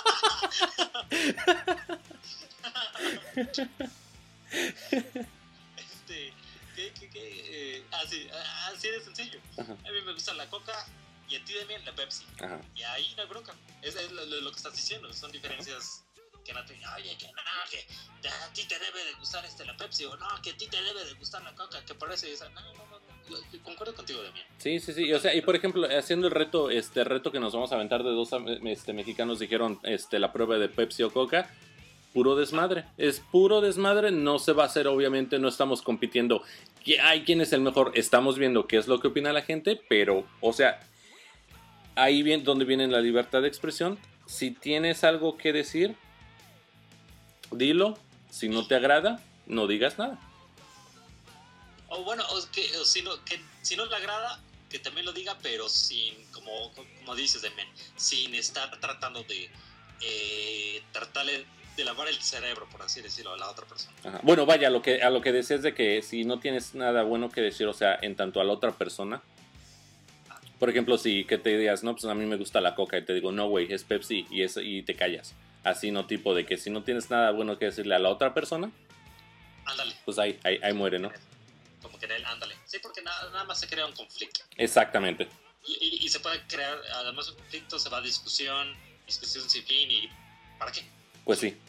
Así de sencillo. Ajá. A mí me gusta la Coca y a ti de la Pepsi. Ajá. Y ahí no hay bronca. Es lo que estás diciendo. Son diferencias que no te digan, oye, que a ti te debe de gustar la Pepsi, o no, que a ti te debe de gustar la Coca, que parece esa. No, concuerdo contigo, Demian. Sí. O sea, y por ejemplo, haciendo el reto, reto que nos vamos a aventar de dos mexicanos dijeron la prueba de Pepsi o Coca. Puro desmadre, es puro desmadre, no se va a hacer, obviamente no estamos compitiendo, quién es el mejor, estamos viendo qué es lo que opina la gente, pero, o sea, ahí viene donde viene la libertad de expresión. Si tienes algo que decir, dilo, si no te agrada, no digas nada. O bueno, si no le agrada, que también lo diga, pero sin, como dices, sin estar tratando de tratarle de lavar el cerebro, por así decirlo, a la otra persona. Ajá. Bueno, vaya, a lo que decías de que si no tienes nada bueno que decir, o sea, en tanto a la otra persona, por ejemplo, si que te digas, no, pues a mí me gusta la Coca, y te digo, no, güey, es Pepsi, y te callas. Así, no, tipo de que si no tienes nada bueno que decirle a la otra persona, ándale, pues ahí muere, ¿no? Como que ándale. Sí, porque nada más se crea un conflicto. Exactamente. Y se puede crear, además, un conflicto, se va a discusión sin fin, y ¿para qué? Pues sí.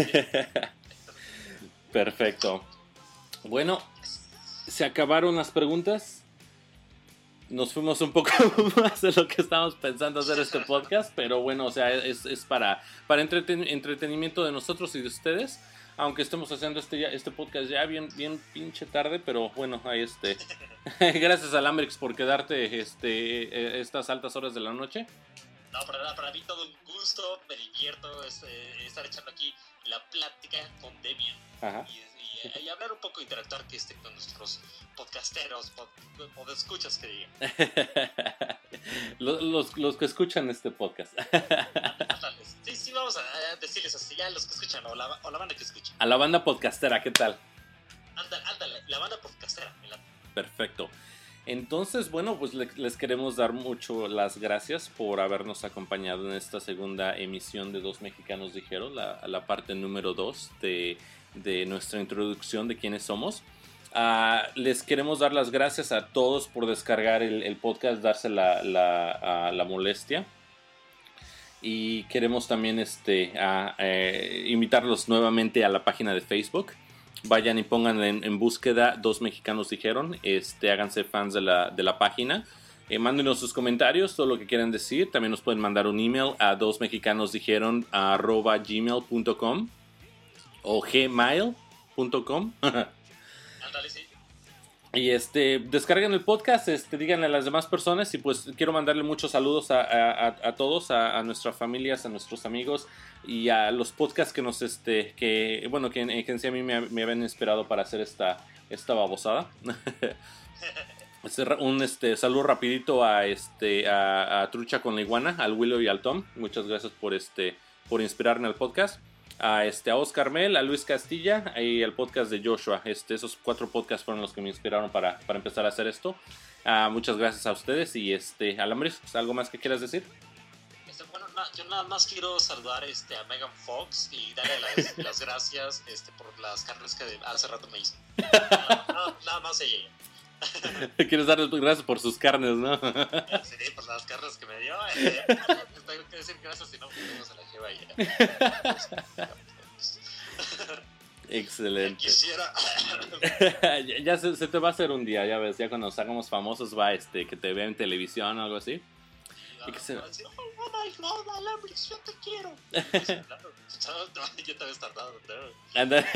Perfecto. Bueno, se acabaron las preguntas. Nos fuimos un poco más de lo que estábamos pensando hacer este podcast, pero bueno, o sea, es para entretenimiento de nosotros y de ustedes. Aunque estemos haciendo este podcast ya bien pinche tarde, pero bueno, ahí gracias a Lambrix por quedarte estas altas horas de la noche. No, para mí todo un gusto, me divierto estar echando aquí la plática con Demian. Ajá. Y hablar un poco, interactuar con nuestros podcasteros, o de escuchas que digan. los que escuchan este podcast. Sí, vamos a decirles así, ya los que escuchan, o la banda que escucha. A la banda podcastera, ¿qué tal? Ándale, la banda podcastera. Perfecto. Entonces, bueno, pues les queremos dar mucho las gracias por habernos acompañado en esta segunda emisión de Dos Mexicanos Dijeron, la parte número 2 de nuestra introducción de quiénes somos. Les queremos dar las gracias a todos por descargar el podcast, darse la molestia. Y queremos también invitarlos nuevamente a la página de Facebook. Vayan y pongan en búsqueda Dos Mexicanos Dijeron. Háganse fans de la página. Mándenos sus comentarios, todo lo que quieran decir. También nos pueden mandar un email a dosmexicanosdijeron@gmail.com o gmail.com. Ándale, sí. Y descarguen el podcast, díganle a las demás personas. Y pues quiero mandarle muchos saludos a todos, a nuestras familias, a nuestros amigos y a los podcasts que nos que en sí a mí me habían esperado para hacer esta babosada. Un saludo rapidito a Trucha con la Iguana, al Willow y al Tom. Muchas gracias por inspirarme al podcast. A Oscar Mel, a Luis Castilla y al podcast de Joshua. Esos 4 podcasts fueron los que me inspiraron para empezar a hacer esto. Muchas gracias a ustedes. Y Alambris, ¿algo más que quieras decir? Bueno, yo nada más quiero saludar a Megan Fox y darle las gracias por las carnes que hace rato me hizo. Nada más ella. Quieres darle gracias por sus carnes, ¿no? Sí, por las carnes que me dio. Tengo que decir gracias, si no, no se la lleva ella. Excelente. Quisiera. ya se te va a hacer un día, ya ves, ya cuando nos hagamos famosos va que te vean en televisión o algo así. Oh my God, Alambris, yo te quiero. No, yo te había tardado. Anda.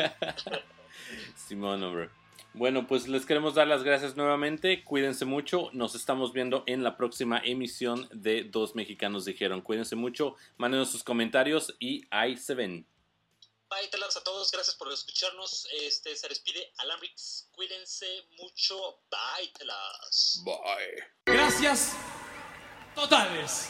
Simón, hombre. Bueno, pues les queremos dar las gracias nuevamente. Cuídense mucho. Nos estamos viendo en la próxima emisión de Dos Mexicanos Dijeron. Cuídense mucho. Mándenos sus comentarios y ahí se ven. Bye, telas a todos. Gracias por escucharnos. Se despide Alambris. Cuídense mucho. Bye, telas. Bye. Gracias totales.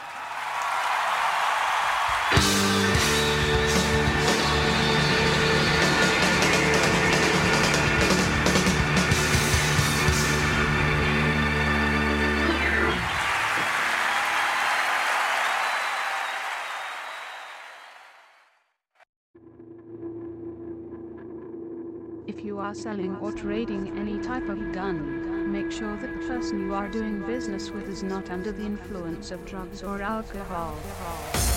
If you are selling or trading any type of gun, make sure that the person you are doing business with is not under the influence of drugs or alcohol.